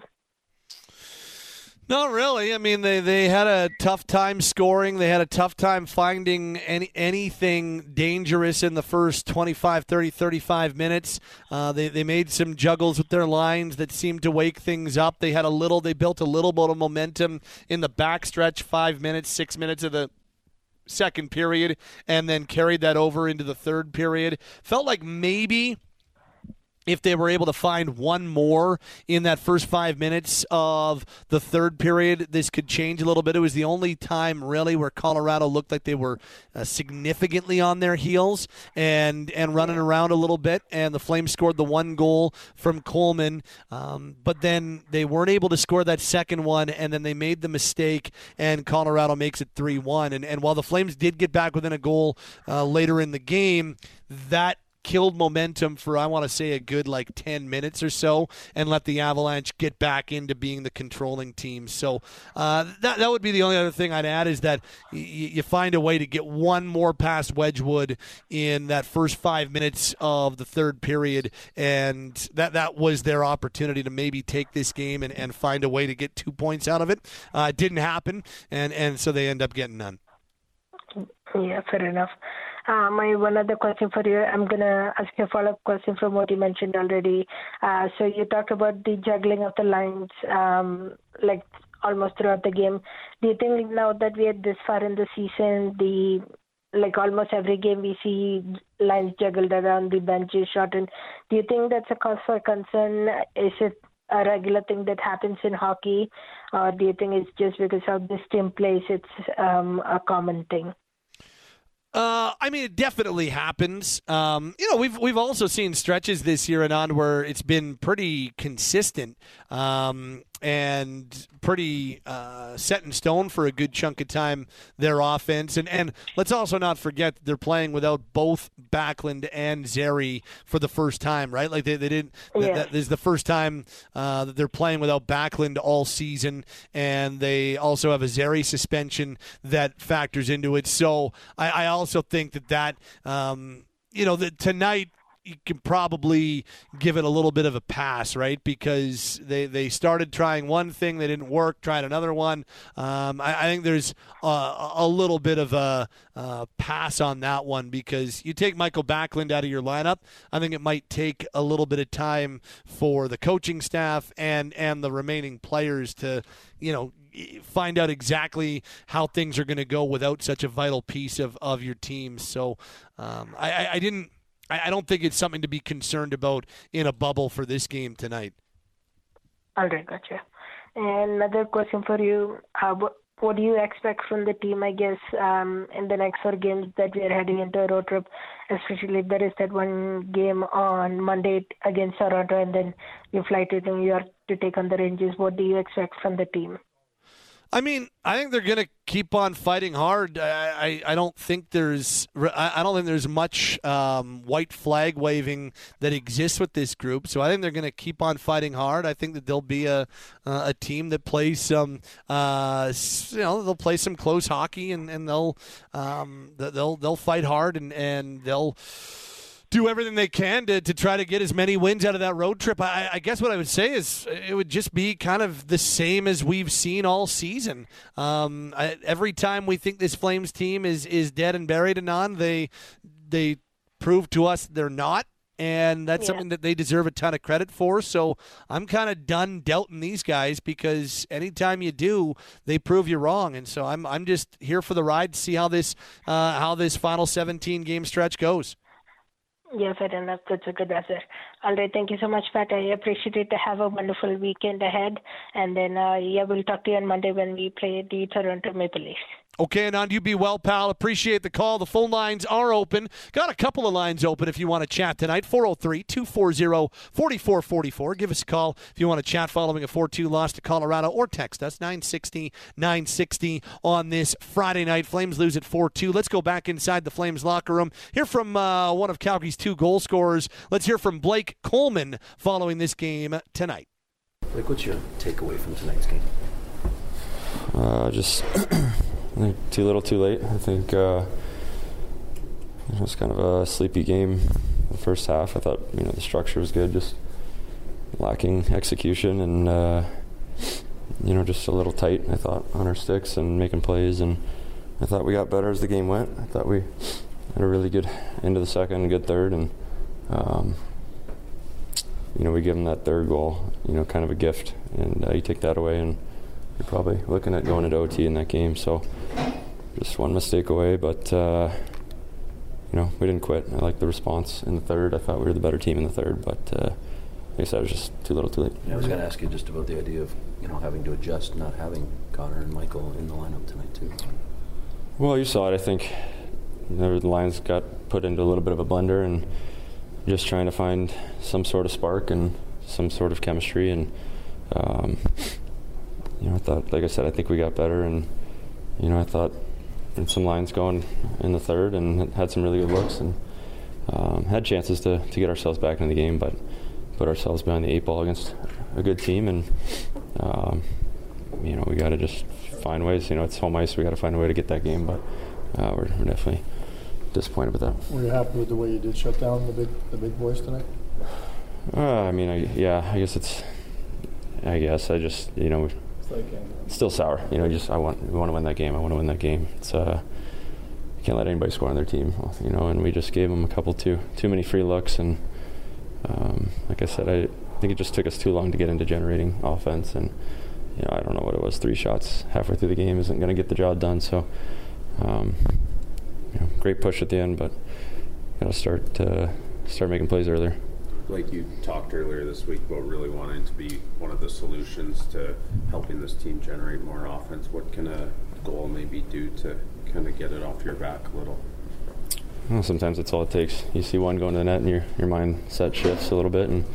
Not really. I mean, they had a tough time scoring. They had a tough time finding anything dangerous in the first 25, 30, 35 minutes. They made some juggles with their lines that seemed to wake things up. They built a little bit of momentum in the backstretch, 5 minutes, 6 minutes of the second period, and then carried that over into the third period. Felt like maybe if they were able to find one more in that first 5 minutes of the third period, this could change a little bit. It was the only time really where Colorado looked like they were significantly on their heels and running around a little bit, and the Flames scored the one goal from Coleman, but then they weren't able to score that second one, and then they made the mistake, and Colorado makes it 3-1. And while the Flames did get back within a goal later in the game, that killed momentum for, I want to say, a good 10 minutes or so, and let the Avalanche get back into being the controlling team. So that would be the only other thing I'd add, is that you find a way to get one more past Wedgwood in that first 5 minutes of the third period, and that was their opportunity to maybe take this game and find a way to get 2 points out of it. It didn't happen, and so they end up getting none. Yeah, fair enough. My one other question for you, I'm going to ask you a follow-up question from what you mentioned already. So you talked about the juggling of the lines almost throughout the game. Do you think now that we are this far in the season, almost every game we see lines juggled around, the bench is shortened? Do you think that's a cause for concern? Is it a regular thing that happens in hockey, or do you think it's just because how this team plays, it's a common thing? I mean, it definitely happens. We've also seen stretches this year and on where it's been pretty consistent and pretty set in stone for a good chunk of time, their offense. And let's also not forget that they're playing without both Backlund and Zary for the first time, right? Like they didn't. Yeah. That is the first time that they're playing without Backlund all season, and they also have a Zary suspension that factors into it. So I also think that tonight you can probably give it a little bit of a pass, right? Because they started trying one thing, they didn't work, tried another one. I think there's a little bit of a pass on that one, because you take Michael Backlund out of your lineup, I think it might take a little bit of time for the coaching staff and the remaining players to, find out exactly how things are going to go without such a vital piece of your team. So I don't think it's something to be concerned about in a bubble for this game tonight. All right, gotcha. And another question for you. What do you expect from the team, I guess, in the next 4 games that we are heading into a road trip, especially if there is that one game on Monday against Toronto, and then you fly to New York to take on the Rangers? What do you expect from the team? I mean, I think they're going to keep on fighting hard. I don't think there's much white flag waving that exists with this group. So I think they're going to keep on fighting hard. I think that they'll be a team that plays some they'll play some close hockey and they'll fight hard and they'll do everything they can to try to get as many wins out of that road trip. I guess what I would say is it would just be kind of the same as we've seen all season. Every time we think this Flames team is dead and buried and on, they prove to us they're not. And that's something that they deserve a ton of credit for. So I'm kind of done doubting these guys because anytime you do, they prove you wrong. And so I'm just here for the ride to see how this final 17 game stretch goes. Yeah, fair enough. That's a good answer. All right. Thank you so much, Pat. I appreciate it. Have a wonderful weekend ahead. And then, we'll talk to you on Monday when we play the Toronto Maple Leafs. Okay, Anand, you be well, pal. Appreciate the call. The phone lines are open. Got a couple of lines open if you want to chat tonight. 403-240-4444. Give us a call if you want to chat following a 4-2 loss to Colorado, or text us 960-960 on this Friday night. Flames lose at 4-2. Let's go back inside the Flames locker room. Hear from one of Calgary's 2 goal scorers. Let's hear from Blake Coleman following this game tonight. Blake, what's your takeaway from tonight's game? I think too little, too late. I think it was kind of a sleepy game the first half. I thought the structure was good, just lacking execution and just a little tight, I thought, on our sticks and making plays. And I thought we got better as the game went. I thought we had a really good end of the second, good third, and we give them that third goal, kind of a gift, and you take that away and you're probably looking at going into OT in that game. So just one mistake away, but we didn't quit. I liked the response in the third. I thought we were the better team in the third, but I guess I was just too little, too late. Yeah, I was going to ask you just about the idea of having to adjust, not having Connor and Michael in the lineup tonight too. Well, you saw it. I think the lines got put into a little bit of a blender, and just trying to find some sort of spark and some sort of chemistry. And I thought, like I said, I think we got better, and I thought some lines going in the third and had some really good looks and had chances to get ourselves back in the game, but put ourselves behind the 8 ball against a good team. And we got to just find ways. It's home ice. We got to find a way to get that game, but we're definitely disappointed with that. Were you happy with the way you did shut down the big boys tonight? I guess I just still sour. We want to win that game. I want to win that game. It's can't let anybody score on their team. And we just gave them a couple too many free looks, and like I said, I think it just took us too long to get into generating offense. And I don't know what it was. 3 shots halfway through the game isn't going to get the job done. So great push at the end, but got to start making plays earlier. Like you talked earlier this week about really wanting to be one of the solutions to helping this team generate more offense. What can a goal maybe do to kind of get it off your back a little? Well, sometimes that's all it takes. You see one going to the net and your mindset shifts a little bit, and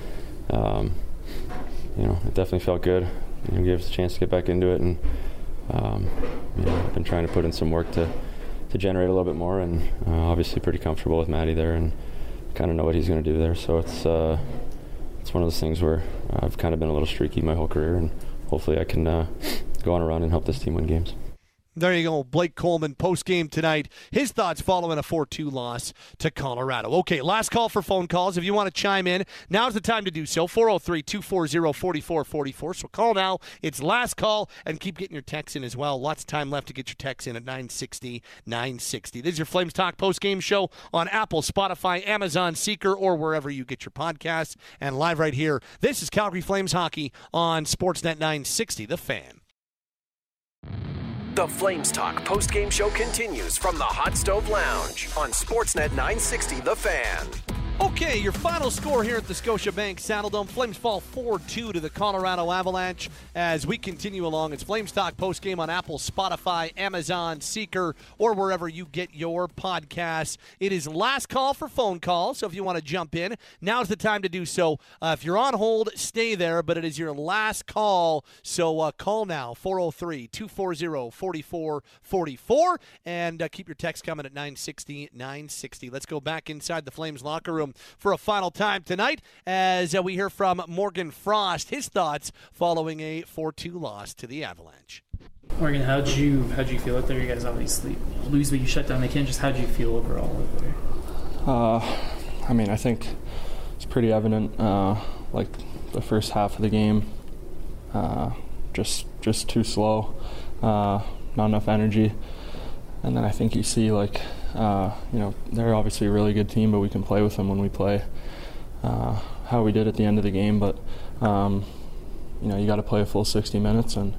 it definitely felt good. Gave us a chance to get back into it, and I've been trying to put in some work to generate a little bit more, and obviously pretty comfortable with Matty there and kind of know what he's going to do there. So it's one of those things where I've kind of been a little streaky my whole career, and hopefully I can go on a run and help this team win games. There you go, Blake Coleman, post-game tonight. His thoughts following a 4-2 loss to Colorado. Okay, last call for phone calls. If you want to chime in, now's the time to do so. 403-240-4444. So call now. It's last call, and keep getting your texts in as well. Lots of time left to get your texts in at 960-960. This is your Flames Talk post-game show on Apple, Spotify, Amazon, Seeker, or wherever you get your podcasts. And live right here, this is Calgary Flames Hockey on Sportsnet 960, The Fan. The Flames Talk post-game show continues from the Hot Stove Lounge on Sportsnet 960 The Fan. Okay, your final score here at the Scotiabank Saddledome. Flames fall 4-2 to the Colorado Avalanche as we continue along. It's Flames Talk postgame on Apple, Spotify, Amazon, Seeker, or wherever you get your podcasts. It is last call for phone calls, so if you want to jump in, now's the time to do so. If you're on hold, stay there, but it is your last call, so call now, 403-240-4444, and keep your text coming at 960-960. Let's go back inside the Flames locker room for a final time tonight as we hear from Morgan Frost, his thoughts following a 4-2 loss to the Avalanche. Morgan, how'd you feel out there? You guys obviously lose, but you shut down McKinnon. Just how'd you feel overall out there? I think it's pretty evident. Like the first half of the game, just too slow, not enough energy, and then I think you see they're obviously a really good team, but we can play with them when we play how we did at the end of the game. But you got to play a full 60 minutes, and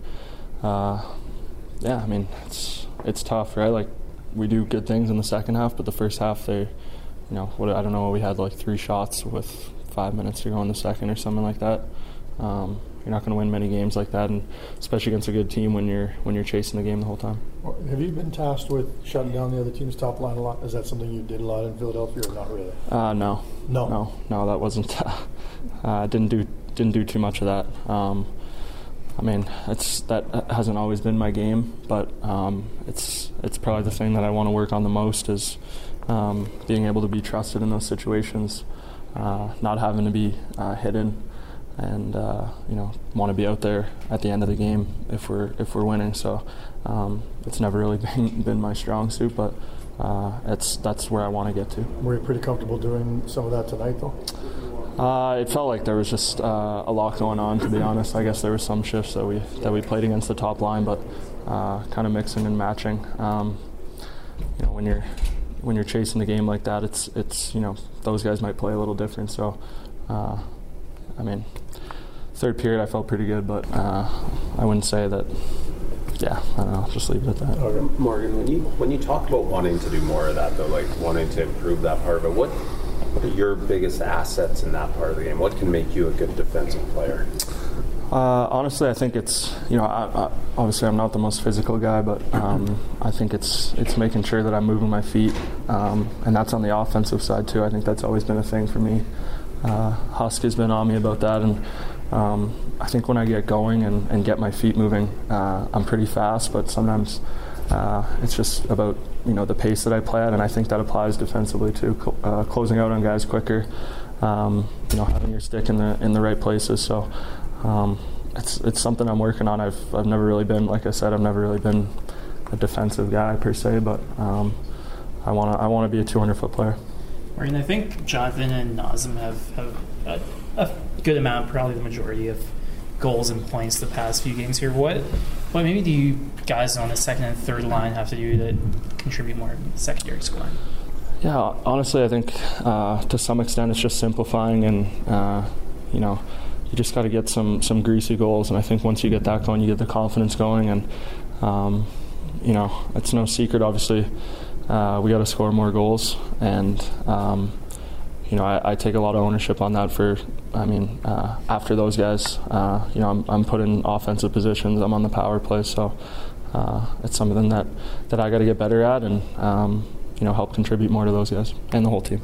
it's tough, right? Like we do good things in the second half, but the first half I don't know, we had like 3 shots with 5 minutes to go in the second or something like that. You're not going to win many games like that, and especially against a good team when you're chasing the game the whole time. Have you been tasked with shutting down the other team's top line a lot? Is that something you did a lot in Philadelphia, or not really? No, that wasn't. Didn't do too much of that. That hasn't always been my game, but it's probably the thing that I want to work on the most is being able to be trusted in those situations, not having to be hidden. And want to be out there at the end of the game if we're winning. So it's never really been my strong suit, but that's where I want to get to. Were you pretty comfortable doing some of that tonight, though? It felt like there was just a lot going on. To be honest, I guess there were some shifts that we played against the top line, but kind of mixing and matching. When you're chasing the game like that, it's those guys might play a little different. So. Third period I felt pretty good, but I wouldn't say that. Yeah, I don't know. Just leave it at that. Okay. Morgan, when you talk about wanting to do more of that, though, like wanting to improve that part of it, what are your biggest assets in that part of the game? What can make you a good defensive player? Honestly, I think it's obviously I'm not the most physical guy, but I think it's making sure that I'm moving my feet, and that's on the offensive side too. I think that's always been a thing for me. Husk has been on me about that, and I think when I get going and get my feet moving, I'm pretty fast, but sometimes it's just about the pace that I play at, and I think that applies defensively too. Closing out on guys quicker, having your stick in the right places. So it's something I'm working on. I've never really been, like I said, I've never really been a defensive guy per se, but I want to be a 200-foot player. And I think Jonathan and Nazem have a good amount, probably the majority of goals and points the past few games here. What maybe do you guys on the second and third line have to do to contribute more in the secondary scoring? Yeah, honestly, I think to some extent it's just simplifying, and you just got to get some greasy goals. And I think once you get that going, you get the confidence going, and it's no secret, obviously. We got to score more goals, and I take a lot of ownership on that. After those guys, I'm put in offensive positions. I'm on the power play, so it's something that I got to get better at, and help contribute more to those guys and the whole team.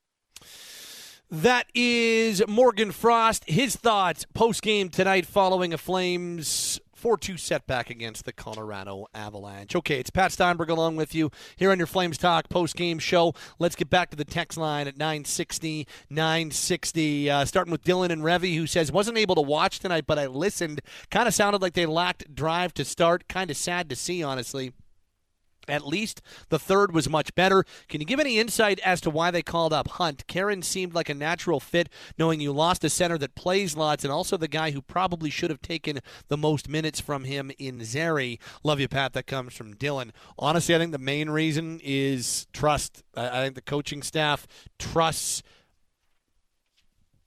That is Morgan Frost. His thoughts post-game tonight following a Flames 4-2 setback against the Colorado Avalanche. Okay, it's Pat Steinberg along with you here on your Flames Talk post-game show. Let's get back to the text line at 960. Starting with Dylan and Revy, who says, wasn't able to watch tonight, but I listened. Kind of sounded like they lacked drive to start. Kind of sad to see, honestly. At least the third was much better. Can you give any insight as to why they called up Hunt? Karen seemed like a natural fit, knowing you lost a center that plays lots and also the guy who probably should have taken the most minutes from him in Zary. Love you, Pat. That comes from Dylan. Honestly, I think the main reason is trust. I think the coaching staff trusts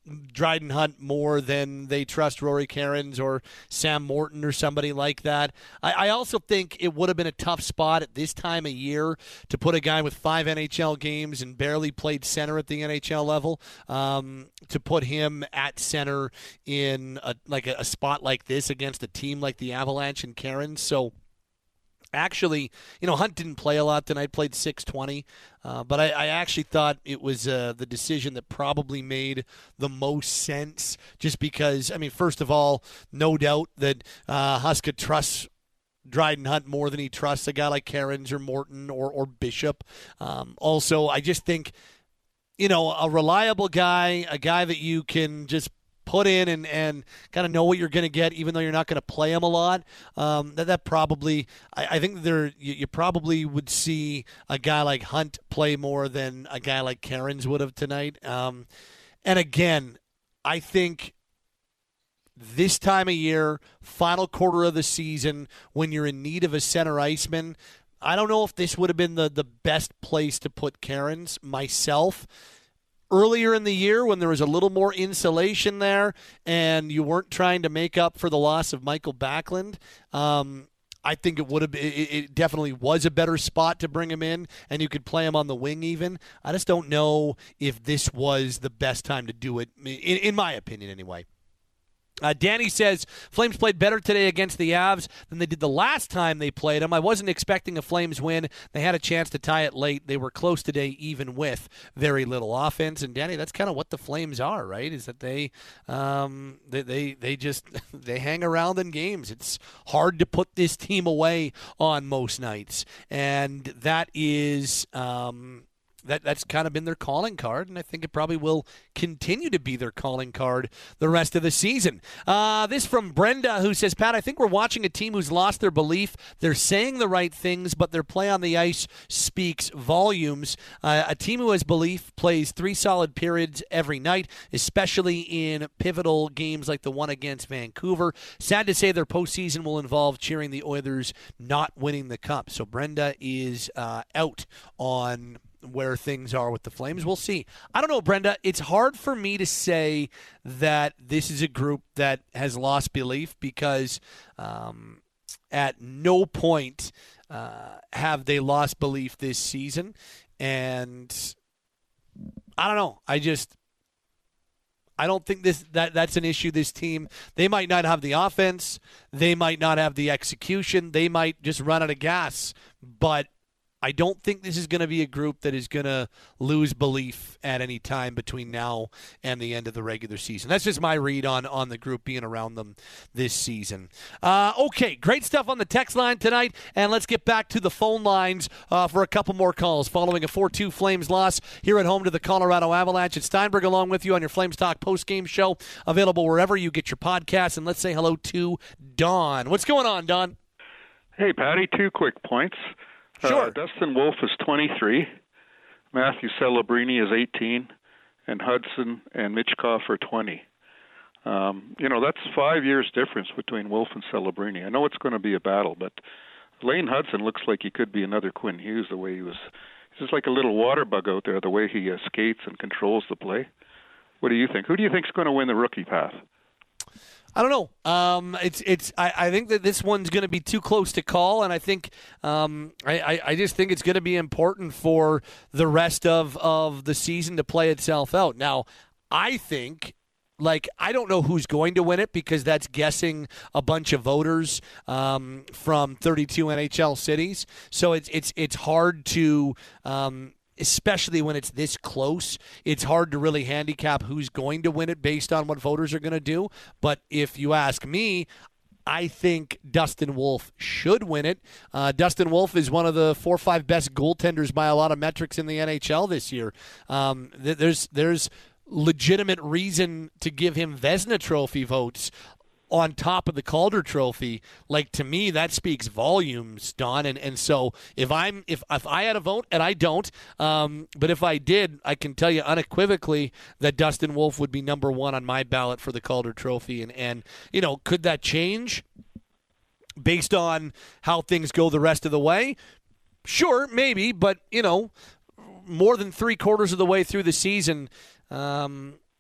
Dryden Hunt more than they trust Rory Cairns or Sam Morton or somebody like that. I also think it would have been a tough spot at this time of year to put a guy with 5 NHL games and barely played center at the NHL level, to put him at center in a spot like this against a team like the Avalanche and Cairns. So actually, Hunt didn't play a lot tonight, played 6:20, but I actually thought it was the decision that probably made the most sense, just because, first of all, no doubt that Huska trusts Dryden Hunt more than he trusts a guy like Cairns or Morton or Bishop. Also, I just think, a reliable guy, a guy that you can just put in and kind of know what you're going to get, even though you're not going to play him a lot. That probably, I think you probably would see a guy like Hunt play more than a guy like Cairns would have tonight. And again, I think this time of year, final quarter of the season, when you're in need of a center iceman, I don't know if this would have been the best place to put Cairns myself. Earlier in the year, when there was a little more insulation there and you weren't trying to make up for the loss of Michael Backlund, I think it definitely was a better spot to bring him in, and you could play him on the wing even. I just don't know if this was the best time to do it, in my opinion anyway. Danny says, Flames played better today against the Avs than they did the last time they played them. I wasn't expecting a Flames win. They had a chance to tie it late. They were close today, even with very little offense. And Danny, that's kind of what the Flames are, right? Is that they just they hang around in games. It's hard to put this team away on most nights, and that is. That's kind of been their calling card, and I think it probably will continue to be their calling card the rest of the season. This from Brenda, who says, Pat, I think we're watching a team who's lost their belief. They're saying the right things, but their play on the ice speaks volumes. A team who has belief plays 3 solid periods every night, especially in pivotal games like the one against Vancouver. Sad to say their postseason will involve cheering the Oilers not winning the Cup. So Brenda is out on where things are with the Flames. We'll see. I don't know, Brenda. It's hard for me to say that this is a group that has lost belief, because at no point have they lost belief this season. And I don't know. I don't think that's an issue. This team, they might not have the offense. They might not have the execution. They might just run out of gas. But I don't think this is going to be a group that is going to lose belief at any time between now and the end of the regular season. That's just my read on the group being around them this season. Okay, great stuff on the text line tonight, and let's get back to the phone lines for a couple more calls following a 4-2 Flames loss here at home to the Colorado Avalanche. It's Steinberg along with you on your Flames Talk postgame show, available wherever you get your podcasts. And let's say hello to Don. What's going on, Don? Hey, Patty, 2 quick points. Sure. Dustin Wolf is 23, Matthew Celebrini is 18, and Hudson and Michkov are 20. That's 5 years difference between Wolf and Celebrini. I know it's going to be a battle, but Lane Hudson looks like he could be another Quinn Hughes, the way he's just like a little water bug out there, the way he skates and controls the play. What do you think? Who do you think is going to win the rookie path? I don't know. I think that this one's going to be too close to call, and I think I just think it's going to be important for the rest of the season to play itself out. Now, I think, I don't know who's going to win it, because that's guessing a bunch of voters from 32 NHL cities. So it's hard to. Especially when it's this close, it's hard to really handicap who's going to win it based on what voters are going to do. But if you ask me, I think Dustin Wolf should win it. Dustin Wolf is one of the 4 or 5 best goaltenders by a lot of metrics in the NHL this year. There's legitimate reason to give him Vezina Trophy votes on top of the Calder Trophy. To me, that speaks volumes, Don. And so if I had a vote, and I don't, but if I did, I can tell you unequivocally that Dustin Wolf would be number 1 on my ballot for the Calder Trophy. And could that change based on how things go the rest of the way? Sure, maybe, but more than 3/4 of the way through the season,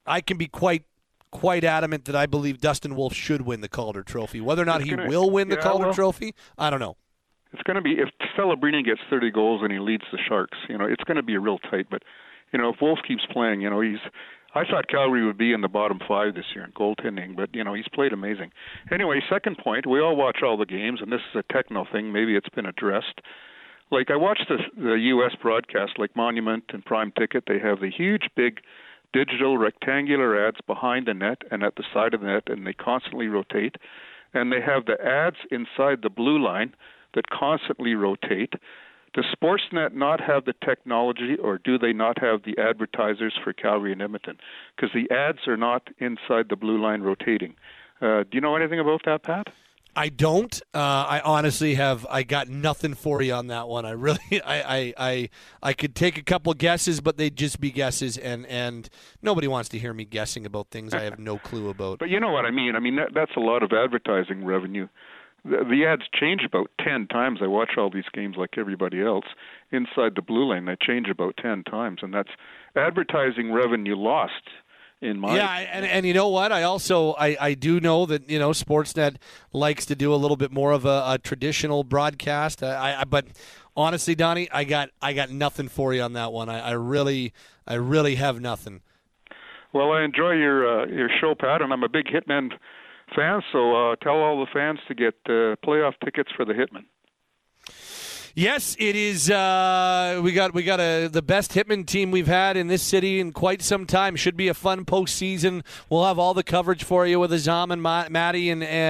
I can be quite adamant that I believe Dustin Wolf should win the Calder Trophy. Whether or not he will win the Calder Trophy, I don't know. It's going to be, if Celebrini gets 30 goals and he leads the Sharks, it's going to be real tight. But, if Wolf keeps playing, I thought Calgary would be in the bottom 5 this year in goaltending, but, he's played amazing. Anyway, second point, we all watch all the games, and this is a techno thing. Maybe it's been addressed. Like, I watched the U.S. broadcast, like Monument and Prime Ticket. They have the huge, big digital rectangular ads behind the net and at the side of the net, and they constantly rotate. And they have the ads inside the blue line that constantly rotate. Does Sportsnet not have the technology, or do they not have the advertisers for Calgary and Edmonton? Because the ads are not inside the blue line rotating. Do you know anything about that, Pat? I don't. I honestly I got nothing for you on that one. I really, I could take a couple guesses, but they'd just be guesses, and nobody wants to hear me guessing about things I have no clue about. But you know what I mean. I mean, that's a lot of advertising revenue. The ads change about 10 times. I watch all these games like everybody else. Inside the blue line, they change about 10 times, and that's advertising revenue lost. And you know what? I do know that Sportsnet likes to do a little bit more of a traditional broadcast. But honestly, Donnie, I got nothing for you on that one. I really have nothing. Well, I enjoy your show, Pat, and I'm a big Hitmen fan. So tell all the fans to get playoff tickets for the Hitmen. Yes, it is. We got the best Hitman team we've had in this city in quite some time. Should be a fun postseason. We'll have all the coverage for you with Azam and Matty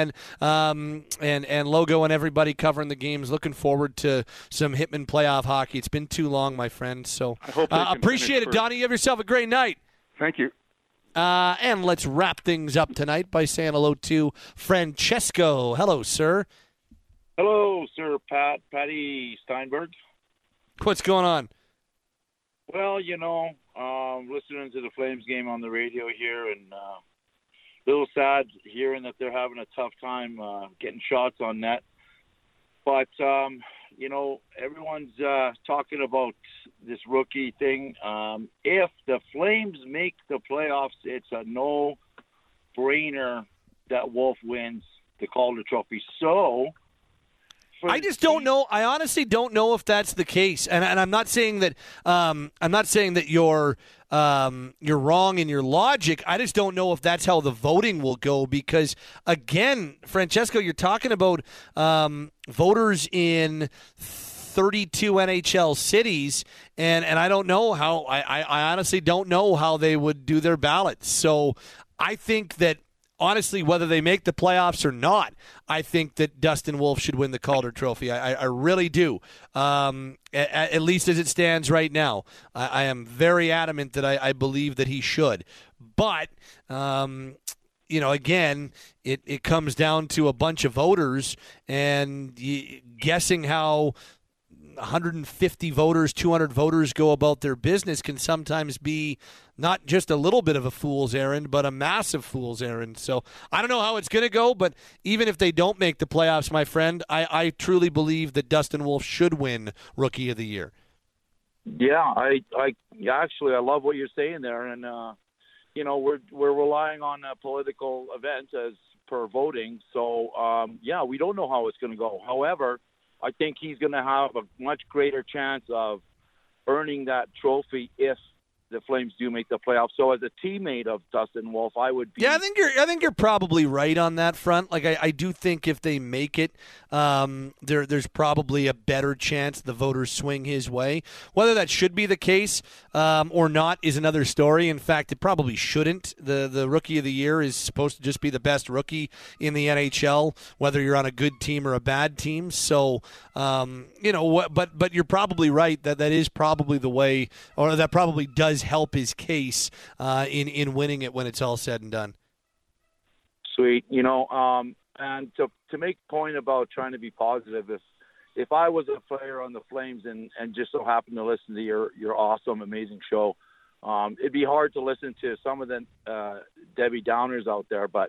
and Logo and everybody covering the games. Looking forward to some Hitman playoff hockey. It's been too long, my friend. So appreciate it, Donnie. You have yourself a great night. Thank you. And let's wrap things up tonight by saying hello to Francesco. Hello, sir. Hello, Sir Patty Steinberg. What's going on? Well, listening to the Flames game on the radio here, and a little sad hearing that they're having a tough time getting shots on net. But, everyone's talking about this rookie thing. If the Flames make the playoffs, it's a no-brainer that Wolf wins the Calder Trophy. So I just don't know. I honestly don't know if that's the case, and I'm not saying that. I'm not saying that you're wrong in your logic. I just don't know if that's how the voting will go. Because again, Francesco, you're talking about voters in 32 NHL cities, and I don't know how. I honestly don't know how they would do their ballots. So I think that. Honestly, whether they make the playoffs or not, I think that Dustin Wolf should win the Calder Trophy. I really do, at least as it stands right now. I am very adamant that I believe that he should. But, again, it comes down to a bunch of voters and guessing how 150 voters, 200 voters go about their business can sometimes be not just a little bit of a fool's errand, but a massive fool's errand. So I don't know how it's going to go, but even if they don't make the playoffs, my friend, I truly believe that Dustin Wolf should win Rookie of the Year. Yeah, I love what you're saying there, and we're relying on political events as per voting. So we don't know how it's going to go. However, I think he's going to have a much greater chance of earning that trophy if the Flames do make the playoffs. So as a teammate of Dustin Wolf, I would be... Yeah, I think you're probably right on that front. Like I do think if they make it, there's probably a better chance the voters swing his way. Whether that should be the case or not is another story. In fact, it probably shouldn't. The Rookie of the Year is supposed to just be the best rookie in the NHL, whether you're on a good team or a bad team. So, but you're probably right that is probably the way, or that probably does help his case in winning it when it's all said and done. Sweet. And to make a point about trying to be positive, if I was a player on the Flames and just so happened to listen to your awesome, amazing show, it'd be hard to listen to some of the Debbie Downers out there. But,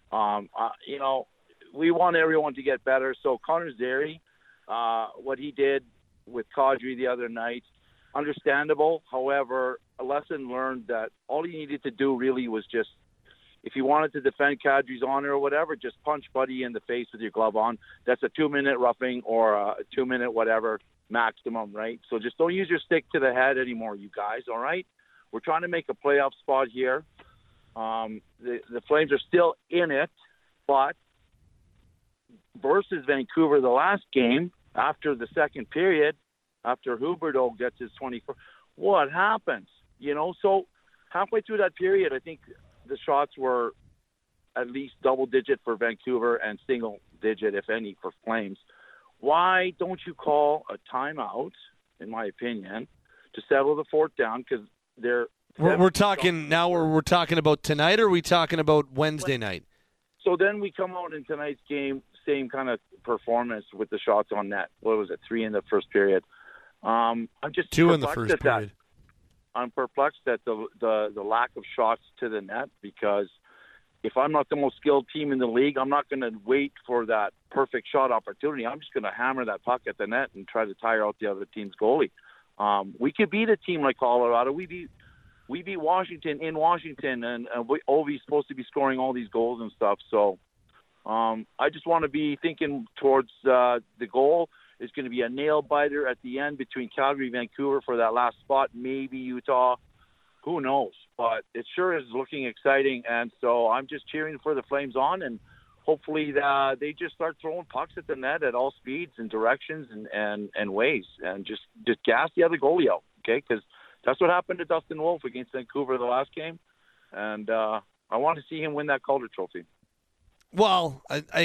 we want everyone to get better. So Connor Zary, what he did with Kadri the other night, understandable. However, a lesson learned that all he needed to do really was just, if he wanted to defend Kadri's honor or whatever, just punch Buddy in the face with your glove on. That's a 2-minute roughing or a 2-minute whatever maximum, right? So just don't use your stick to the head anymore, you guys, all right? We're trying to make a playoff spot here. The Flames are still in it, but versus Vancouver the last game, after the second period, after Huberdeau gets his 24, what happens? So halfway through that period, I think the shots were at least double-digit for Vancouver and single-digit, if any, for Flames. Why don't you call a timeout, in my opinion, to settle the fourth down? Because we're talking now. We're talking about tonight, or are we talking about Wednesday night? So then we come out in tonight's game, same kind of performance with the shots on net. What was it, 3 in the first period? I'm just 2 in the first period. I'm perplexed at the lack of shots to the net, because if I'm not the most skilled team in the league, I'm not going to wait for that perfect shot opportunity. I'm just going to hammer that puck at the net and try to tire out the other team's goalie. We could beat a team like Colorado. We beat Washington in Washington, and Ovi's supposed to be scoring all these goals and stuff. So I just want to be thinking towards the goal. It's going to be a nail-biter at the end between Calgary and Vancouver for that last spot, maybe Utah. Who knows? But it sure is looking exciting, and so I'm just cheering for the Flames on, and hopefully they just start throwing pucks at the net at all speeds and directions and ways, and just gas the other goalie out, okay? Because that's what happened to Dustin Wolf against Vancouver the last game, and I want to see him win that Calder Trophy. Well,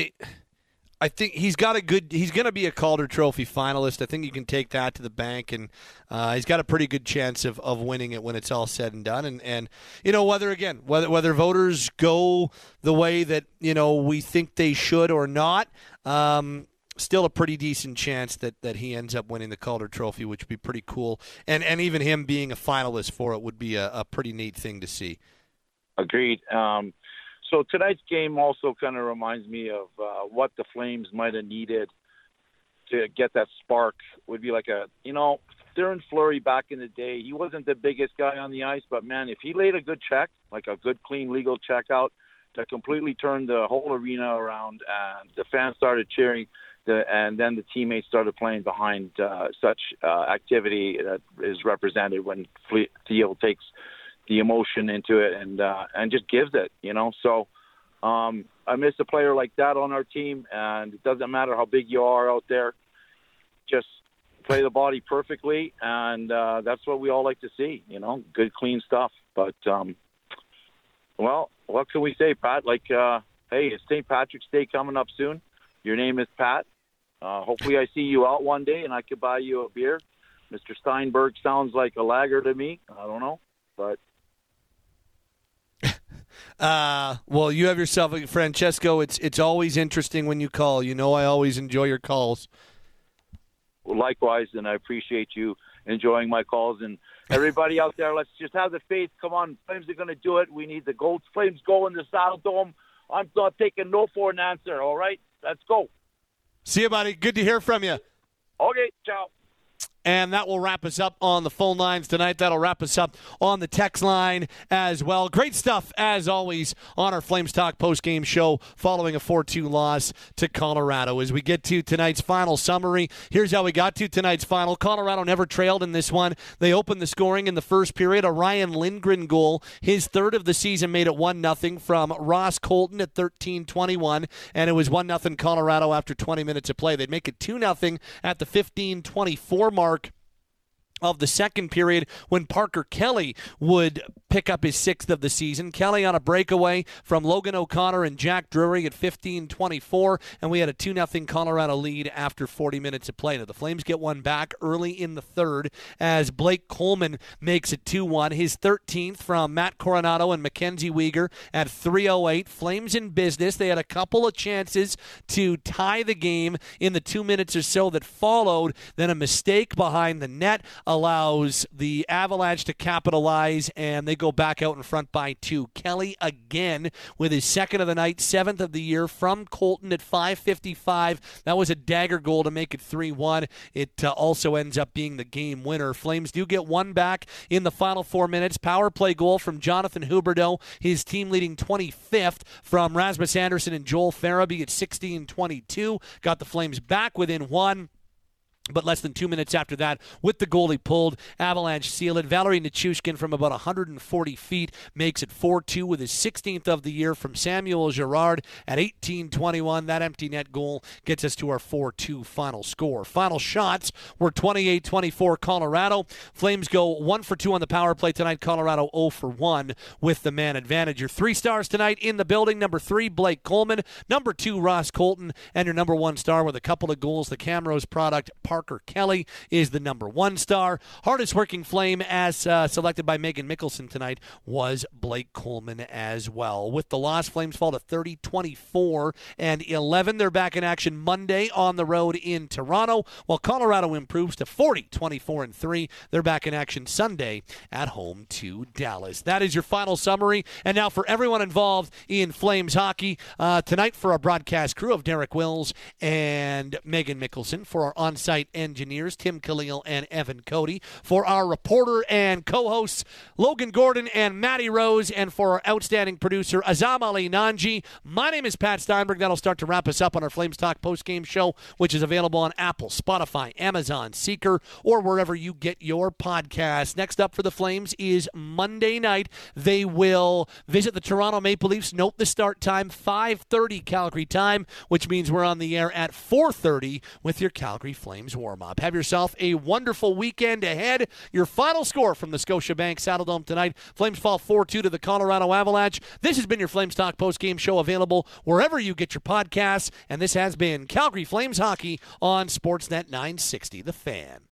I think he's going to be a Calder Trophy finalist. I think you can take that to the bank, and he's got a pretty good chance of winning it when it's all said and done. And whether voters go the way that, we think they should or not, still a pretty decent chance that he ends up winning the Calder Trophy, which would be pretty cool. And even him being a finalist for it would be a pretty neat thing to see. Agreed. So tonight's game also kind of reminds me of what the Flames might have needed to get that spark. Would be like Darren Fleury back in the day. He wasn't the biggest guy on the ice, but man, if he laid a good check, like a good, clean, legal check out, to completely turn the whole arena around, and the fans started cheering, and then the teammates started playing behind such activity that is represented when Theo takes the emotion into it and just gives it, So I miss a player like that on our team, and it doesn't matter how big you are out there. Just play the body perfectly, and that's what we all like to see, good, clean stuff. But, well, what can we say, Pat? Hey, it's St. Patrick's Day coming up soon. Your name is Pat. Hopefully I see you out one day and I could buy you a beer. Mr. Steinberg sounds like a lager to me. I don't know, but... well, you have yourself, Francesco. It's always interesting when you call. I always enjoy your calls. Well, likewise, and I appreciate you enjoying my calls. And everybody out there, let's just have the faith. Come on, Flames are going to do it. We need the gold. Flames go in the Saddle Dome. I'm not taking no for an answer. All right, let's go. See you, buddy. Good to hear from you. Okay, ciao. And that will wrap us up on the phone lines tonight. That'll wrap us up on the text line as well. Great stuff, as always, on our Flames Talk post-game show following a 4-2 loss to Colorado. As we get to tonight's final summary, here's how we got to tonight's final. Colorado never trailed in this one. They opened the scoring in the first period. A Ryan Lindgren goal, his third of the season, made it 1-0 from Ross Colton at 13:21, and it was 1-0 Colorado after 20 minutes of play. They'd make it 2-0 at the 15:24 mark of the second period when Parker Kelly would pick up his sixth of the season. Kelly on a breakaway from Logan O'Connor and Jack Drury at 15:24, and we had a 2-0 Colorado lead after 40 minutes of play. Now, the Flames get one back early in the third as Blake Coleman makes it 2-1. His 13th from Matt Coronado and Mackenzie Weegar at 3:08. Flames in business. They had a couple of chances to tie the game in the 2 minutes or so that followed. Then a mistake behind the net allows the Avalanche to capitalize, and they go back out in front by 2. Kelly again with his second of the night, 7th of the year from Colton at 5:55. That was a dagger goal to make it 3-1. It also ends up being the game winner. Flames do get one back in the final 4 minutes. Power play goal from Jonathan Huberdeau, his team leading 25th from Rasmus Andersson and Joel Farabee at 16:22. Got the Flames back within one. But less than 2 minutes after that, with the goalie pulled, Avalanche seal it. Valerie Nichushkin from about 140 feet makes it 4-2 with his 16th of the year from Samuel Girard at 18:21. That empty net goal gets us to our 4-2 final score. Final shots were 28-24 Colorado. Flames go 1 for 2 on the power play tonight. Colorado 0 for 1 with the man advantage. Your 3 stars tonight in the building. Number 3, Blake Coleman. Number 2, Ross Colton. And your number 1 star with a couple of goals, the Camrose product, Parker Kelly is the number 1 star. Hardest working Flame, as selected by Megan Mickelson tonight, was Blake Coleman as well. With the loss, Flames fall to 30-24-11. They're back in action Monday on the road in Toronto, while Colorado improves to 40-24-3. They're back in action Sunday at home to Dallas. That is your final summary. And now for everyone involved in Flames hockey, tonight for our broadcast crew of Derek Wills and Megan Mickelson, for our on-site engineers, Tim Khalil and Evan Cody, for our reporter and co-hosts, Logan Gordon and Matty Rose, and for our outstanding producer, Azam Ali Nanji. My name is Pat Steinberg. That'll start to wrap us up on our Flames Talk postgame show, which is available on Apple, Spotify, Amazon, Seeker, or wherever you get your podcasts. Next up for the Flames is Monday night. They will visit the Toronto Maple Leafs. Note the start time, 5:30 Calgary time, which means we're on the air at 4:30 with your Calgary Flames warm-up. Have yourself a wonderful weekend ahead. Your final score from the Scotiabank Saddledome tonight: Flames fall 4-2 to the Colorado Avalanche. This has been your Flames Talk postgame show, available wherever you get your podcasts, and this has been Calgary Flames Hockey on Sportsnet 960, The Fan.